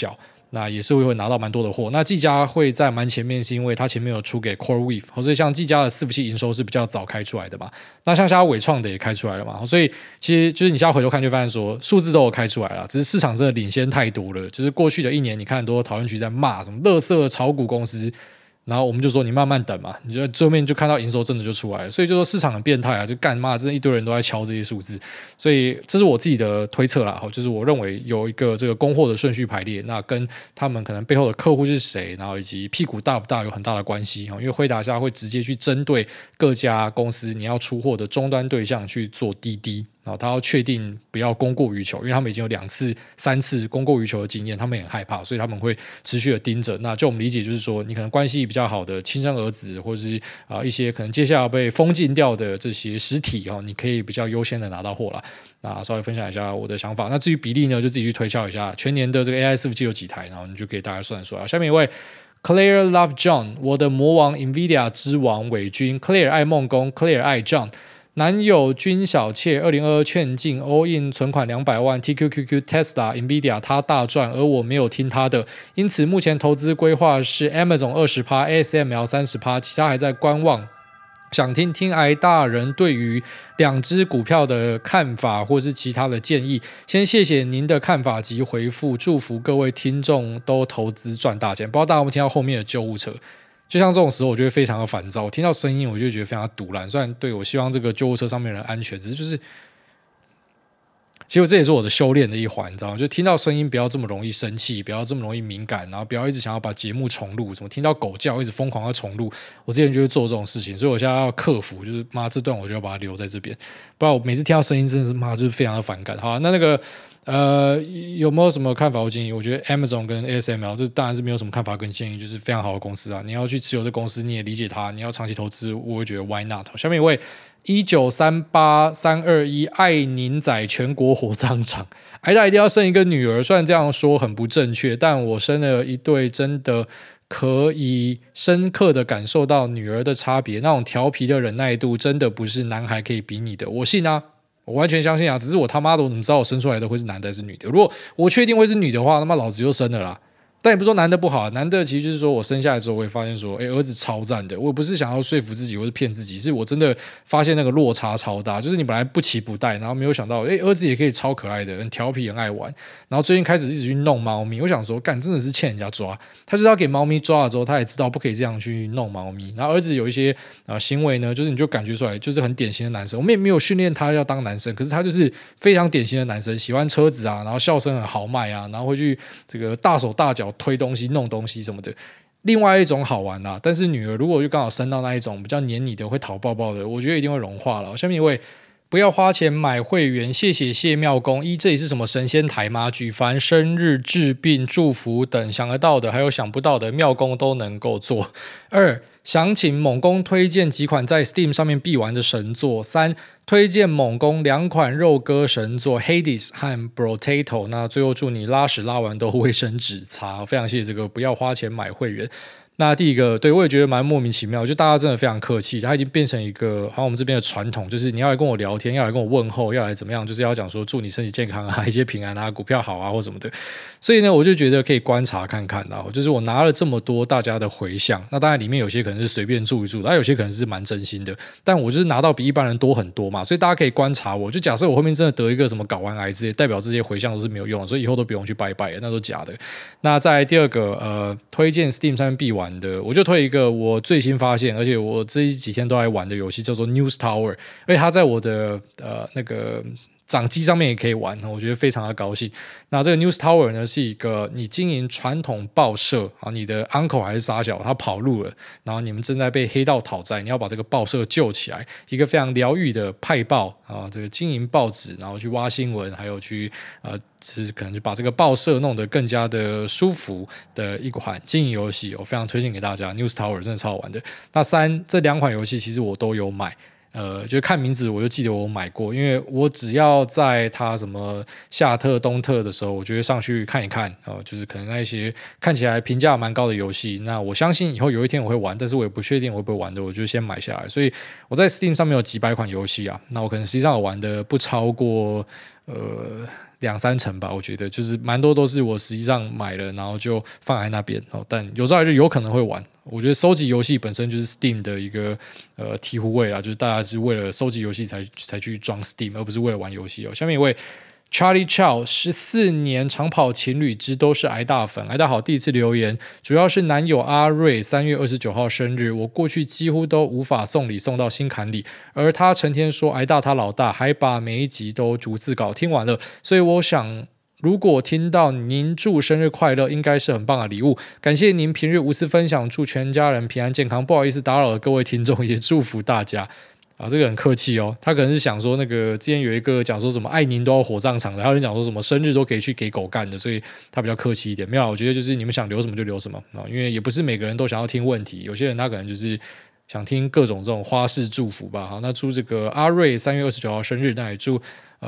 那也是会拿到蛮多的货。那技嘉会在蛮前面，是因为它前面有出给 CoreWeave，所以像技嘉的伺服器营收是比较早开出来的嘛。那像现在伟创的也开出来了嘛，所以其实就是你现在回头看就发现说数字都有开出来了，只是市场真的领先太多了。就是过去的一年，你看很多讨论区在骂什么垃圾炒股公司。然后我们就说你慢慢等嘛，你就最后面就看到营收真的就出来了，所以就说市场很变态啊，就干嘛真的一堆人都在敲这些数字，所以这是我自己的推测啦，就是我认为有一个这个供货的顺序排列，那跟他们可能背后的客户是谁，然后以及屁股大不大有很大的关系，因为辉达下会直接去针对各家公司你要出货的终端对象去做滴滴。然后他要确定不要供过于求，因为他们已经有2次、3次供过于求的经验，他们也很害怕，所以他们会持续的盯着。那就我们理解，就是说你可能关系比较好的亲生儿子，或者是一些可能接下来要被封禁掉的这些实体你可以比较优先的拿到货啦。那稍微分享一下我的想法。那至于比例呢，就自己去推敲一下，全年的这个 AI 伺服器有几台，然后你就可以大概算一算。下面一位 Claire Love John， 我的魔王 NVIDIA 之王伪军 Claire 爱梦工 Claire 爱 John。男友军小妾2022劝进 all in 存款200万 TQQQ Tesla Nvidia 他大赚，而我没有听他的，因此目前投资规划是 Amazon 20%、ASML 30%，其他还在观望。想听听癌大人对于2只股票的看法或是其他的建议，先谢谢您的看法及回复，祝福各位听众都投资赚大钱。不知道大家有没有听到后面的救护车，就像这种时候我就会非常的烦躁，我听到声音我就觉得非常的堵然，虽然对我希望这个救护车上面的人安全，只是就是其实这也是我的修炼的一环，你知道吗？就听到声音不要这么容易生气，不要这么容易敏感，然后不要一直想要把节目重录，什么听到狗叫一直疯狂要重录，我之前就会做这种事情，所以我现在要克服，就是妈这段我就要把它留在这边，不然我每次听到声音真的是妈就是非常的反感。好，那个有没有什么看法或建议？我觉得 Amazon 跟 ASML 这当然是没有什么看法跟建议，就是非常好的公司啊，你要去持有这公司，你也理解它，你要长期投资，我会觉得 Why not？ 下面一位1938321爱宁仔全国火葬场，癌大一定要生一个女儿，虽然这样说很不正确，但我生了一对真的可以深刻的感受到女儿的差别，那种调皮的忍耐度真的不是男孩可以比拟的，我信啊，我完全相信啊，只是我他妈的我怎么知道我生出来的会是男的还是女的？如果我确定会是女的话，他妈老子就生了啦。但也不是说男的不好，男的其实就是说我生下来之后，我会发现说，儿子超赞的。我不是想要说服自己或是骗自己，是我真的发现那个落差超大。就是你本来不期不待，然后没有想到，儿子也可以超可爱的，很调皮，很爱玩。然后最近开始一直去弄猫咪，我想说，干真的是欠人家抓。他就是要给猫咪抓了之后，他也知道不可以这样去弄猫咪。然后儿子有一些行为呢，就是你就感觉出来，就是很典型的男生。我们也没有训练他要当男生，可是他就是非常典型的男生，喜欢车子啊，然后笑声很豪迈啊，然后会去这个大手大脚推东西、弄东西什么的。另外一种好玩啦，但是女儿如果就刚好生到那一种比较黏你的、会讨抱抱的，我觉得一定会融化了。下面一位。不要花钱买会员，谢谢谢庙公。这里是什么神仙台吗？举凡生日、治病、祝福等想得到的，还有想不到的，庙公都能够做。2. 想请猛公推荐几款在 Steam 上面必玩的神作。3. 推荐猛公2款肉鸽神作 Hades 和 Brotato。那最后祝你拉屎拉完都卫生纸擦。非常谢谢这个不要花钱买会员。那第一个，对我也觉得蛮莫名其妙，就大家真的非常客气，它已经变成一个好像我们这边的传统，就是你要来跟我聊天，要来跟我问候，要来怎么样，就是要讲说祝你身体健康啊，一些平安啊，股票好啊或什么的。所以呢，我就觉得可以观察看看啦，就是我拿了这么多大家的回响，那当然里面有些可能是随便祝一祝，有些可能是蛮真心的，但我就是拿到比一般人多很多嘛，所以大家可以观察我，就假设我后面真的得一个什么睾丸癌之类，代表这些回向都是没有用的，所以以后都不用去拜拜了，那都假的。那再来第二个，推荐 Steam 上面必玩的。我就推一个我最新发现，而且我这几天都在玩的游戏，叫做 News Tower， 而且它在我的那个掌机上面也可以玩，我觉得非常的高兴。那这个 News Tower 呢，是一个你经营传统报社啊，你的 uncle 还是傻小，他跑路了，然后你们正在被黑道讨债，你要把这个报社救起来，一个非常疗愈的派报啊，这个经营报纸，然后去挖新闻，还有去就是可能就把这个报社弄得更加的舒服的一款经营游戏，我非常推荐给大家。News Tower 真的超好玩的。那这2款游戏其实我都有买。就看名字我就记得我买过，因为我只要在它什么夏特、冬特的时候，我就会上去看一看，就是可能那一些看起来评价蛮高的游戏，那我相信以后有一天我会玩，但是我也不确定我会不会玩的，我就先买下来。所以我在 Steam 上面有几百款游戏啊，那我可能实际上我玩的不超过 2-3成吧，我觉得就是蛮多都是我实际上买了，然后就放在那边但有时候还是有可能会玩。我觉得收集游戏本身就是 Steam 的一个醍醐味啦，就是大家是为了收集游戏才去装 Steam， 而不是为了玩游戏下面一位Charlie Chow 14年长跑情侣之都是挨大粉，挨大好第一次留言，主要是男友阿瑞3月29号生日，我过去几乎都无法送礼送到心坎里，而他成天说挨大他老大，还把每一集都逐字稿听完了，所以我想如果听到您祝生日快乐，应该是很棒的礼物。感谢您平日无私分享，祝全家人平安健康。不好意思打扰了各位听众，也祝福大家。这个很客气他可能是想说那个之前有一个讲说什么爱您都要火葬场的，还有人讲说什么生日都可以去给狗干的，所以他比较客气一点。没有，我觉得就是你们想留什么就留什么因为也不是每个人都想要听问题，有些人他可能就是想听各种这种花式祝福吧。好，那祝这个阿瑞3月29号生日，那也祝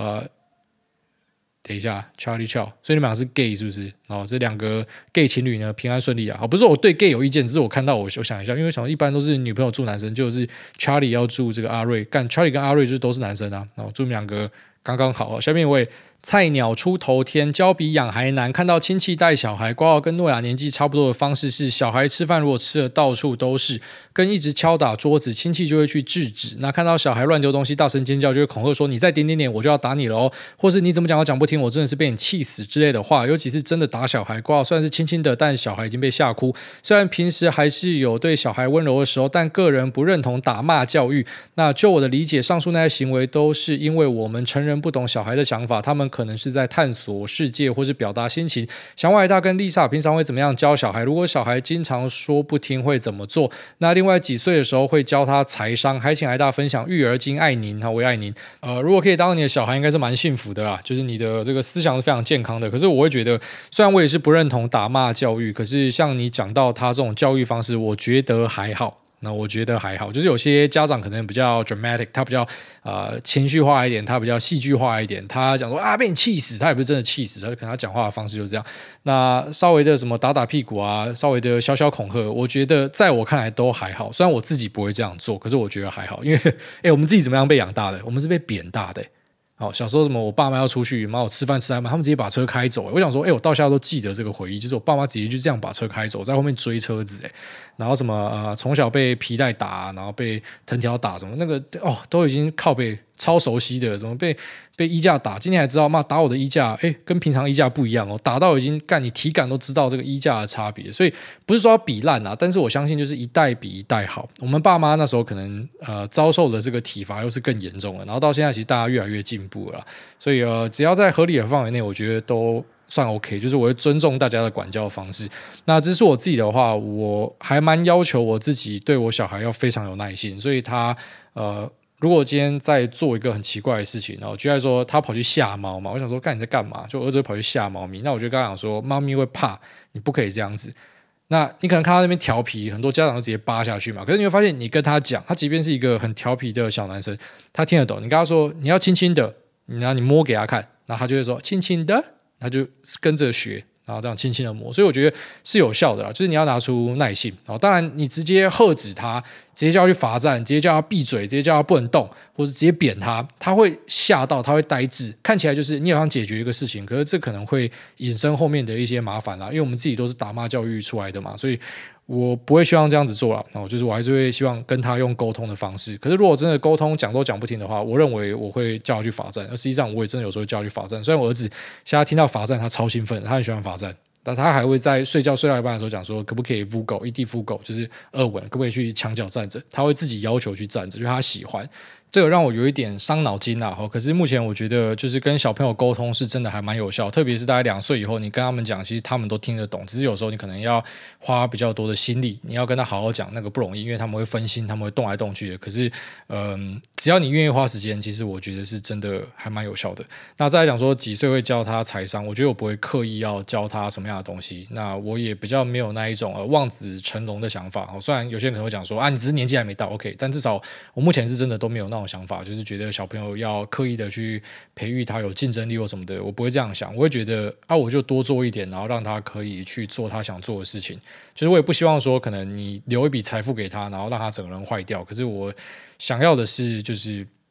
等一下 Charlie Chow， 所以你们俩是 gay 是不是这两个 gay 情侣呢平安顺利啊。不是我对 gay 有意见，只是我看到我想一下，因为我想一般都是女朋友祝男生，就是 Charlie 要祝这个阿瑞，干 Charlie 跟阿瑞就是都是男生啊，祝你们两个刚刚好下面一位菜鸟出头天，教比养还难。看到亲戚带小孩，挂号跟诺亚年纪差不多的方式是，小孩吃饭如果吃的到处都是，跟一直敲打桌子，亲戚就会去制止。那看到小孩乱丢东西，大声尖叫，就会恐吓说：“你再点点点，我就要打你了哦！”或是你怎么讲都讲不听，我真的是被你气死之类的话。尤其是真的打小孩，挂号虽然是轻轻的，但小孩已经被吓哭。虽然平时还是有对小孩温柔的时候，但个人不认同打骂教育。那就我的理解，上述那些行为都是因为我们成人不懂小孩的想法，他们可能是在探索世界或是表达心情。想问大跟丽莎平常会怎么样教小孩？如果小孩经常说不听会怎么做？那另外几岁的时候会教他财商？还请挨大分享育儿经，爱您我也爱您。如果可以当你的小孩，应该是蛮幸福的啦，就是你的这个思想是非常健康的。可是我会觉得，虽然我也是不认同打骂教育，可是像你讲到他这种教育方式，我觉得还好。那我觉得还好，就是有些家长可能比较 dramatic， 他比较情绪化一点，他比较戏剧化一点，他讲说被你气死，他也不是真的气死，他可能他讲话的方式就是这样。那稍微的什么打打屁股啊，稍微的小小恐吓，我觉得在我看来都还好。虽然我自己不会这样做，可是我觉得还好，因为我们自己怎么样被养大的？我们是被贬大的小时候什么我爸妈要出去，我吃饭吃他们直接把车开走。我想说我到现在都记得这个回忆，就是我爸妈直接就这样把车开走，在后面追车子然后什么从小被皮带打，然后被藤条打什么那个都已经靠背超熟悉的，什么被衣架打，今天还知道打我的衣架跟平常衣架不一样打到已经干你体感都知道这个衣架的差别。所以不是说要比烂但是我相信就是一代比一代好。我们爸妈那时候可能遭受的这个体罚又是更严重了，然后到现在其实大家越来越进步了啦。所以只要在合理的范围内，我觉得都算 OK， 就是我会尊重大家的管教方式。那至是我自己的话，我还蛮要求我自己对我小孩要非常有耐心，所以他如果今天在做一个很奇怪的事情，然后举例说他跑去吓猫嘛，我想说干你在干嘛？就儿子会跑去吓猫咪，那我就跟他讲说，猫咪会怕，你不可以这样子。那你可能看到那边调皮，很多家长就直接扒下去嘛。可是你会发现，你跟他讲，他即便是一个很调皮的小男生，他听得懂。你跟他说你要轻轻的，然后你摸给他看，然后他就会说轻轻的，他就跟着学。然后这样轻轻的摸，所以我觉得是有效的啦，就是你要拿出耐性。当然你直接喝止他，直接叫他去罚站，直接叫他闭嘴，直接叫他不能动，或者直接扁他，他会吓到，他会呆滞，看起来就是你好像解决一个事情，可是这可能会引申后面的一些麻烦啦，因为我们自己都是打骂教育出来的嘛，所以我不会希望这样子做啦，就是我还是会希望跟他用沟通的方式。可是如果真的沟通讲都讲不听的话，我认为我会叫他去罚站，而实际上我也真的有时候叫他去罚站。虽然我儿子现在听到罚站他超兴奋，他很喜欢罚站，但他还会在睡到一半的时候讲说可不可以vugo 1D vugo 就是2吻，可不可以去墙角站着，他会自己要求去站着，就是他喜欢。这个让我有一点伤脑筋啦，可是目前我觉得就是跟小朋友沟通是真的还蛮有效，特别是大概2岁以后，你跟他们讲，其实他们都听得懂，只是有时候你可能要花比较多的心力，你要跟他好好讲，那个不容易，因为他们会分心，他们会动来动去的。可是只要你愿意花时间，其实我觉得是真的还蛮有效的。那再来讲说几岁会教他财商，我觉得我不会刻意要教他什么样的东西，那我也比较没有那一种望子成龙的想法。虽然有些人可能会讲说你只是年纪还没到 OK， 但至少我目前是真的都没有那种想法，就是觉得小朋友要刻意的去培育他有竞争力或什么的，我不会这样想。我会觉得我就多做一点，然后让他可以去做他想做的事情。就是我也不希望说可能你留一笔财富给他，然后让他整个人坏掉。可是我想要的是就是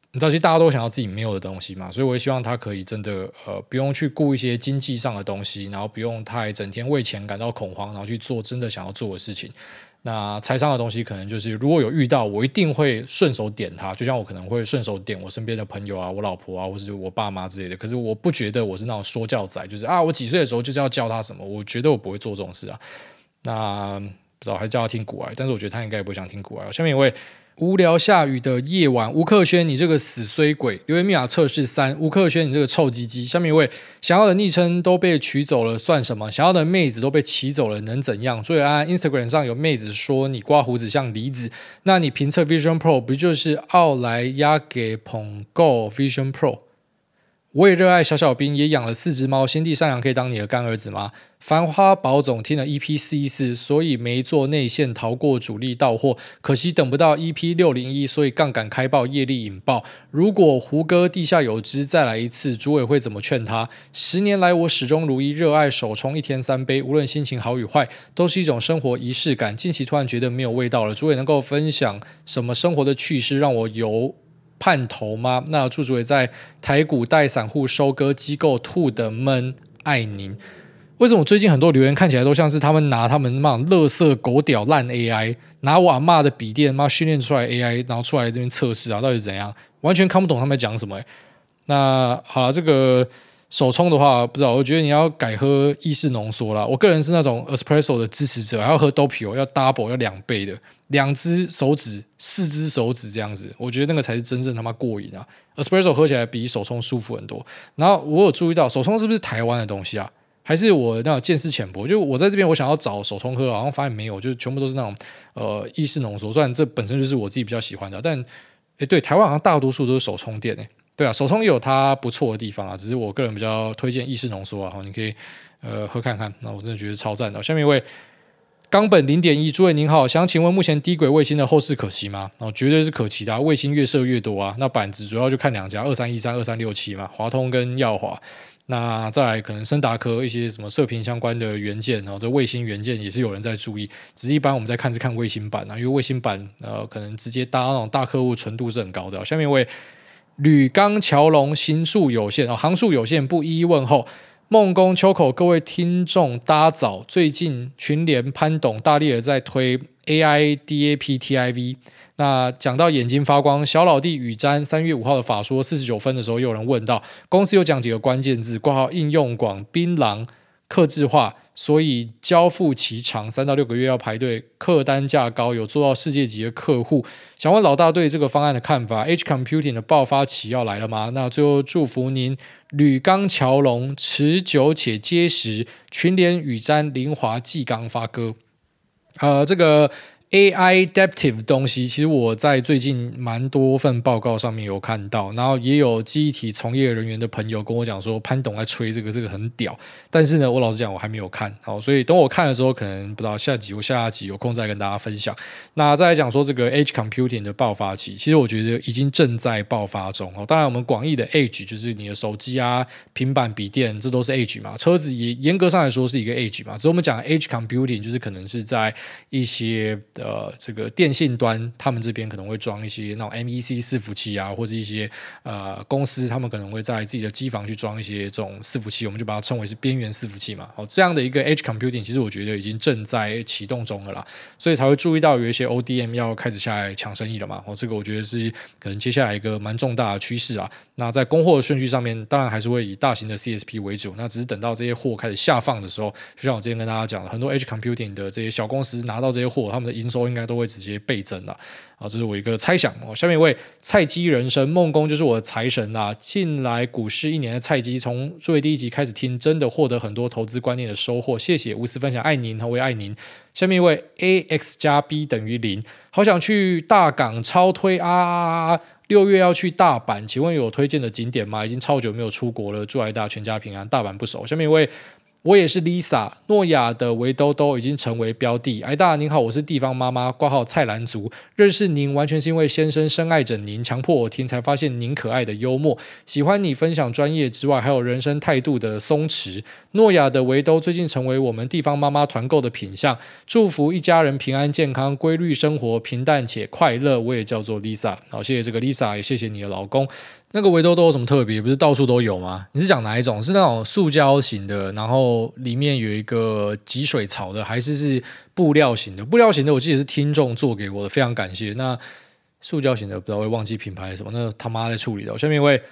你知道，其实大家都想要自己没有的东西嘛，所以我也希望他可以真的不用去顾一些经济上的东西，然后不用太整天为钱感到恐慌，然后去做真的想要做的事情。那财商的东西可能就是如果有遇到，我一定会顺手点它，就像我可能会顺手点我身边的朋友啊、我老婆啊，或是我爸妈之类的。可是我不觉得我是那种说教仔，就是我几岁的时候就是要教他什么，我觉得我不会做这种事啊。那不知道还叫他听古癌，但是我觉得他应该也不会想听古癌。下面一位无聊下雨的夜晚，吴克轩，你这个死衰鬼！留言密码测试3，吴克轩，你这个臭鸡鸡！下面一位想要的昵称都被取走了，算什么？想要的妹子都被骑走了，能怎样？注意啊 ，Instagram 上有妹子说你刮胡子像梨子，那你评测 Vision Pro 不就是奥莱压给捧够 Vision Pro？我也热爱小小兵，也养了4只猫。心地善良可以当你的干儿子吗？繁花宝总听了 EP44，所以没做内线逃过主力到货，可惜等不到 EP601，所以杠杆开爆，业力引爆。如果胡歌地下有知再来一次，主委会怎么劝他？10年来我始终如一，热爱手冲1天3杯，无论心情好与坏，都是一种生活仪式感。近期突然觉得没有味道了，主委能够分享什么生活的趣事让我有盼头吗？那祝主委在台股带散户收割机构吐的闷，爱您。为什么最近很多留言看起来都像是他们拿他们那种垃圾狗屌烂 AI， 拿我阿嬷的笔电训练出来 AI， 然后出来这边测试啊，到底是怎样？完全看不懂他们在讲什么。那好了，这个手冲的话，不知道，我觉得你要改喝意式浓缩啦。我个人是那种 espresso 的支持者，还要喝 doppio 要 double 要2倍的，2只手指、4只手指这样子，我觉得那个才是真正他妈过瘾啊。espresso 喝起来比手冲舒服很多。然后我有注意到手冲是不是台湾的东西啊？还是我那种见识浅薄？就我在这边我想要找手冲喝，好像发现没有，就全部都是那种意式浓缩。虽然这本身就是我自己比较喜欢的，但对，台湾好像大多数都是手冲店对啊，手冲也有它不错的地方啊，只是我个人比较推荐意式浓缩啊，你可以喝看看。那我真的觉得超赞的。下面一位冈本0.1，诸位您好，想请问目前低轨卫星的后市可期吗？绝对是可期的卫星越射越多啊。那板子主要就看2家，2313、2367嘛，华通跟耀华。那再来可能森达科一些什么射频相关的元件，这卫星元件也是有人在注意，只是一般我们在看是看卫星版啊，因为卫星版可能直接搭那种大客户纯度是很高的。下面一位吕刚桥龙行数有限行数有限，不一一问候。梦工秋口各位听众大家早，最近群联潘董大力的在推 AI DAPTIV，那讲到眼睛发光，小老弟宇瞻3月5号的法说49分的时候，有人问到公司有讲几个关键字，括号应用广、槟榔、客制化，所以交付期长3到6个月要排队，客单价高，有做到世界级的客户。想问老大对这个方案的看法 ？Edge Computing 的爆发期要来了吗？那最后祝福您吕刚桥龙持久且结实，群联宇瞻凌华继刚发歌。这个AI adaptive 的东西，其实我在最近蛮多份报告上面有看到，然后也有记忆体从业人员的朋友跟我讲说，潘董在吹这个很屌，但是呢，我老实讲我还没有看，好，所以等我看的时候，可能不知道下集有空再跟大家分享。那再来讲说这个 Edge Computing 的爆发期，其实我觉得已经正在爆发中。当然，我们广义的 Edge 就是你的手机啊、平板、笔电，这都是 Edge 嘛，车子也严格上来说是一个 Edge 嘛，只是我们讲 Edge Computing 就是可能是在一些这个电信端，他们这边可能会装一些那种 MEC 伺服器啊，或者一些公司他们可能会在自己的机房去装一些这种伺服器，我们就把它称为是边缘伺服器嘛。这样的一个 Edge Computing， 其实我觉得已经正在启动中了啦，所以才会注意到有一些 ODM 要开始下来抢生意了嘛。这个我觉得是可能接下来一个蛮重大的趋势啊。那在供货的顺序上面，当然还是会以大型的 CSP 为主，那只是等到这些货开始下放的时候，就像我之前跟大家讲的，很多 Edge Computing 的这些小公司拿到这些货，他们的营收应该都会直接倍增了。这是我一个猜想。下面一位菜鸡人生，梦工就是我的财神啦。近来股市1年的菜鸡，从最第1集开始听，真的获得很多投资观念的收获，谢谢无私分享，爱您，我也爱您。下面一位 AX 加 B 等于0，好想去大港超推6月要去大阪，请问有推荐的景点吗？已经超久没有出国了，祝大家全家平安。大阪不熟。下面一位我也是 Lisa， 诺亚的围兜兜已经成为标的。挨大您好，我是地方妈妈，挂号菜篮族，认识您完全是因为先生深爱着您，强迫我听才发现您可爱的幽默，喜欢你分享专业之外，还有人生态度的松弛。诺亚的围兜最近成为我们地方妈妈团购的品项，祝福一家人平安健康，规律生活，平淡且快乐。我也叫做 Lisa， 好，谢谢这个 Lisa， 也谢谢你的老公。那个围兜兜有什么特别？不是到处都有吗？你是讲哪一种？是那种塑胶型的，然后里面有一个集水槽的，还是布料型的？布料型的我记得是听众做给我的，非常感谢。那塑胶型的不知道会忘记品牌是什么，那他妈在处理的。下面一位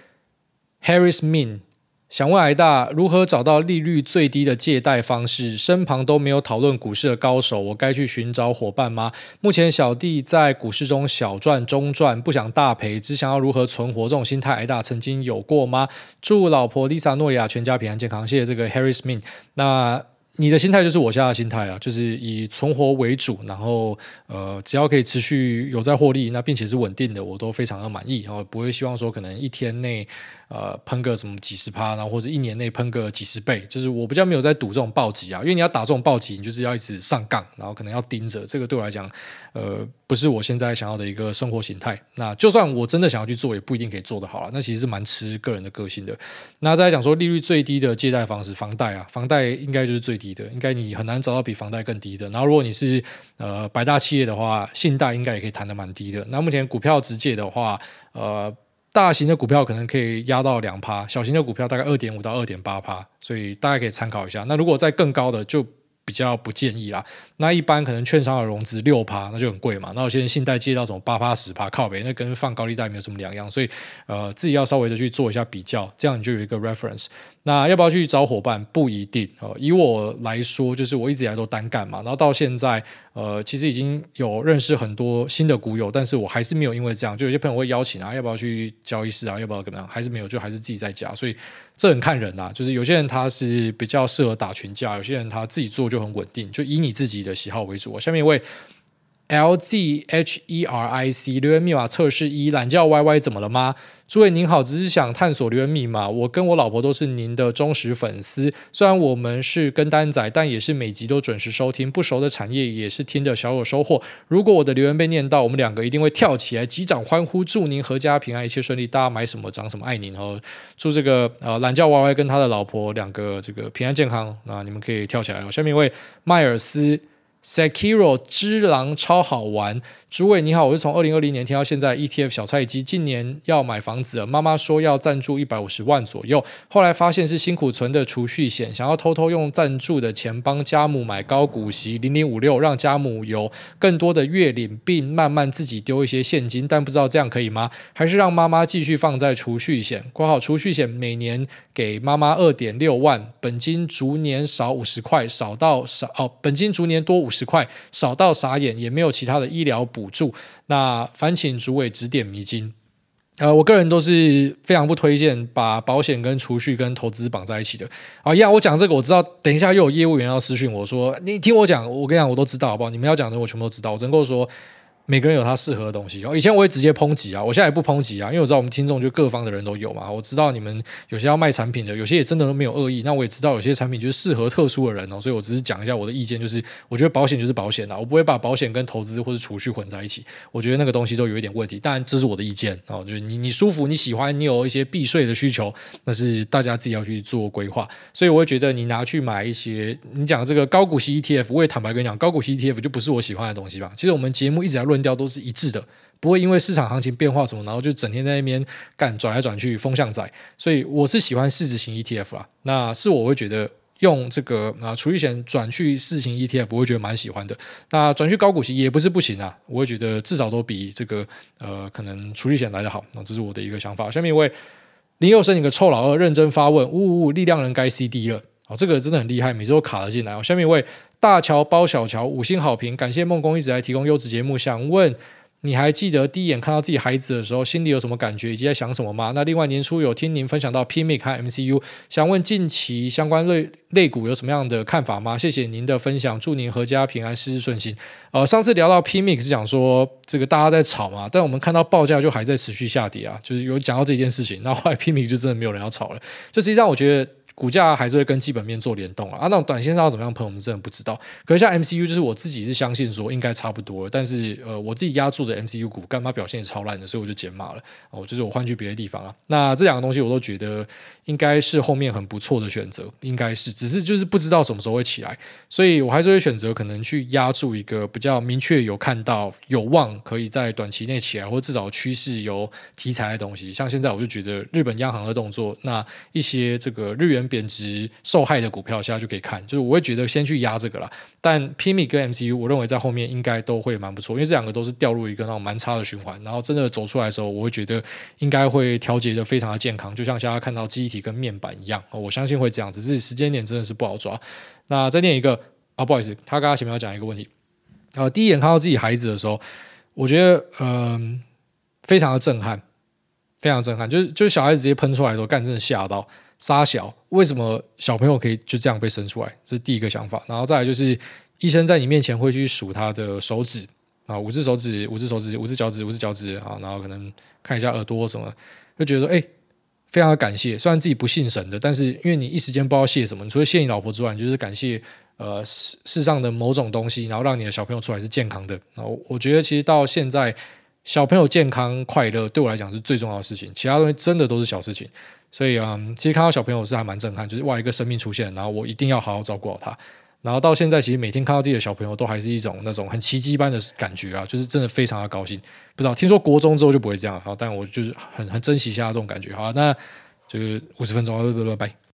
Harris Min。想问癌大如何找到利率最低的借贷方式？身旁都没有讨论股市的高手，我该去寻找伙伴吗？目前小弟在股市中小赚中赚，不想大赔，只想要如何存活，这种心态癌大曾经有过吗？祝老婆 Lisa 诺亚全家平安健康，谢谢这个 Harry Smith。那你的心态就是我现在的心态啊，就是以存活为主，然后只要可以持续有在获利，那并且是稳定的，我都非常的满意，然后不会希望说可能一天内喷个什么几十%，然后或者一年内喷个几十倍，就是我比较没有在赌这种暴击啊，因为你要打这种暴击，你就是要一直上杠，然后可能要盯着，这个对我来讲不是我现在想要的一个生活形态。那就算我真的想要去做，也不一定可以做得好了，那其实是蛮吃个人的个性的。那再来讲说利率最低的借贷方式，房贷啊，房贷应该就是最低的，应该你很难找到比房贷更低的。然后如果你是百大企业的话，信贷应该也可以谈得蛮低的。那目前股票直借的话，大型的股票可能可以压到2%，小型的股票大概2.5%到2.8%，所以大家可以参考一下。那如果再更高的就比较不建议啦。那一般可能券商的融资6%，那就很贵嘛。那有些人信贷借到什么8%、10%，靠北，那跟放高利贷没有什么两样。所以自己要稍微的去做一下比较，这样你就有一个 reference。那要不要去找伙伴？不一定。以我来说，就是我一直以来都单干嘛，然后到现在其实已经有认识很多新的股友，但是我还是没有因为这样，就有些朋友会邀请啊，要不要去交易室啊，要不要怎么样，还是没有，就还是自己在家。所以这很看人啊，就是有些人他是比较适合打群架，有些人他自己做就很稳定，就以你自己的喜好为主。下面一位 LZHERIC 留言密码测试1，懒觉 YY 怎么了吗？诸位您好，只是想探索留言密码。我跟我老婆都是您的忠实粉丝，虽然我们是跟单仔，但也是每集都准时收听。不熟的产业也是听着小有收获。如果我的留言被念到，我们两个一定会跳起来击掌欢呼，祝您阖家平安，一切顺利。大家买什么长什么，爱您。然后祝这个懒觉 YY 跟他的老婆两个这个平安健康。那你们可以跳起来了。下面一位迈尔斯。Sekiro 之狼超好玩，诸位你好，我是从2020年听到现在 ETF 小菜鸡，近年要买房子了，妈妈说要赞助150万左右，后来发现是辛苦存的储蓄险，想要偷偷用赞助的钱帮家母买高股息0056，让家母有更多的月领，并慢慢自己丢一些现金，但不知道这样可以吗？还是让妈妈继续放在储蓄险？括号储蓄险每年给妈妈2.6万，本金逐年少50块，本金逐年多50块，少到傻眼，也没有其他的医疗补助。那烦请主委指点迷津。我个人都是非常不推荐把保险跟储蓄跟投资绑在一起的。一样我讲这个我知道，等一下又有业务员要私讯我说，你听我讲，我跟你讲我都知道好不好？你们要讲的我全部都知道，我只能够说每个人有他适合的东西。以前我会直接抨击啊，我现在也不抨击啊，因为我知道我们听众就各方的人都有嘛。我知道你们有些要卖产品的，有些也真的都没有恶意。那我也知道有些产品就是适合特殊的人哦，所以我只是讲一下我的意见，就是我觉得保险就是保险啊，我不会把保险跟投资或是储蓄混在一起。我觉得那个东西都有一点问题，当然这是我的意见哦，就是你舒服、你喜欢、你有一些避税的需求，那是大家自己要去做规划。所以我会觉得你拿去买一些，你讲这个高股息 ETF， 我也坦白跟你讲，高股息 ETF 就不是我喜欢的东西吧。其实我们节目一直在论调都是一致的。不会因为市场行情变化什么，然后就整天在那边转来转去风向仔，所以我是喜欢市值型 ETF 啦。那是我会觉得用这个储蓄险转去市值型 ETF， 我会觉得蛮喜欢的。那转去高股息也不是不行啊，我会觉得至少都比这个可能储蓄险来得好。那这是我的一个想法。下面一位林佑生，你个臭老二，认真发问，力量人该 CD 了。这个真的很厉害，每次都卡了进来。下面一位大乔包小乔5星好评，感谢梦工一直来提供优质节目，想问。你还记得第一眼看到自己孩子的时候心里有什么感觉以及在想什么吗？那另外年初有听您分享到 PMIC 和 MCU， 想问近期相关类股有什么样的看法吗？谢谢您的分享，祝您阖家平安，事事顺心。上次聊到 PMIC 是讲说这个大家在炒嘛，但我们看到报价就还在持续下跌啊，就是有讲到这件事情，那后来 PMIC 就真的没有人要炒了。就实际上我觉得股价还是会跟基本面做联动啊。那种短线上要怎么样喷，我们真的不知道。可是像 MCU， 就是我自己是相信说应该差不多了，但是我自己压住的 MCU 股，干嘛表现也超烂的，所以我就减码了。就是我换去别的地方啊。那这两个东西我都觉得应该是后面很不错的选择，应该是，只是就是不知道什么时候会起来，所以我还是会选择可能去压住一个比较明确有看到有望可以在短期内起来，或至少趋势有题材的东西。像现在我就觉得日本央行的动作，那一些这个日元贬值受害的股票现在就可以看，就是我会觉得先去压这个啦。但 PMI 跟 MCU 我认为在后面应该都会蛮不错，因为这两个都是掉入一个那种蛮差的循环，然后真的走出来的时候，我会觉得应该会调节的非常的健康，就像现在看到记忆体跟面板一样，我相信会这样，只是时间点真的是不好抓。那再念一个不好意思，他刚刚前面要讲一个问题，第一眼看到自己孩子的时候，我觉得非常的震撼，非常震撼，就是小孩子直接喷出来的时候，干真的吓到，杀小，为什么小朋友可以就这样被生出来？这是第一个想法。然后再来就是医生在你面前会去数他的手指啊，5只手指、5只手指、5只脚趾、5只脚趾啊，然后可能看一下耳朵什么，就觉得说非常的感谢。虽然自己不信神的，但是因为你一时间不知道谢什么，你除了谢你老婆之外，你就是感谢世上的某种东西，然后让你的小朋友出来是健康的。然后我觉得其实到现在，小朋友健康快乐对我来讲是最重要的事情，其他东西真的都是小事情。所以其实看到小朋友是还蛮震撼，就是哇，一个生命出现，然后我一定要好好照顾好他。然后到现在，其实每天看到自己的小朋友，都还是一种那种很奇迹般的感觉啊，就是真的非常的高兴。不知道听说国中之后就不会这样，好，但我就是很珍惜一下这种感觉。好，那就是50分钟，拜拜。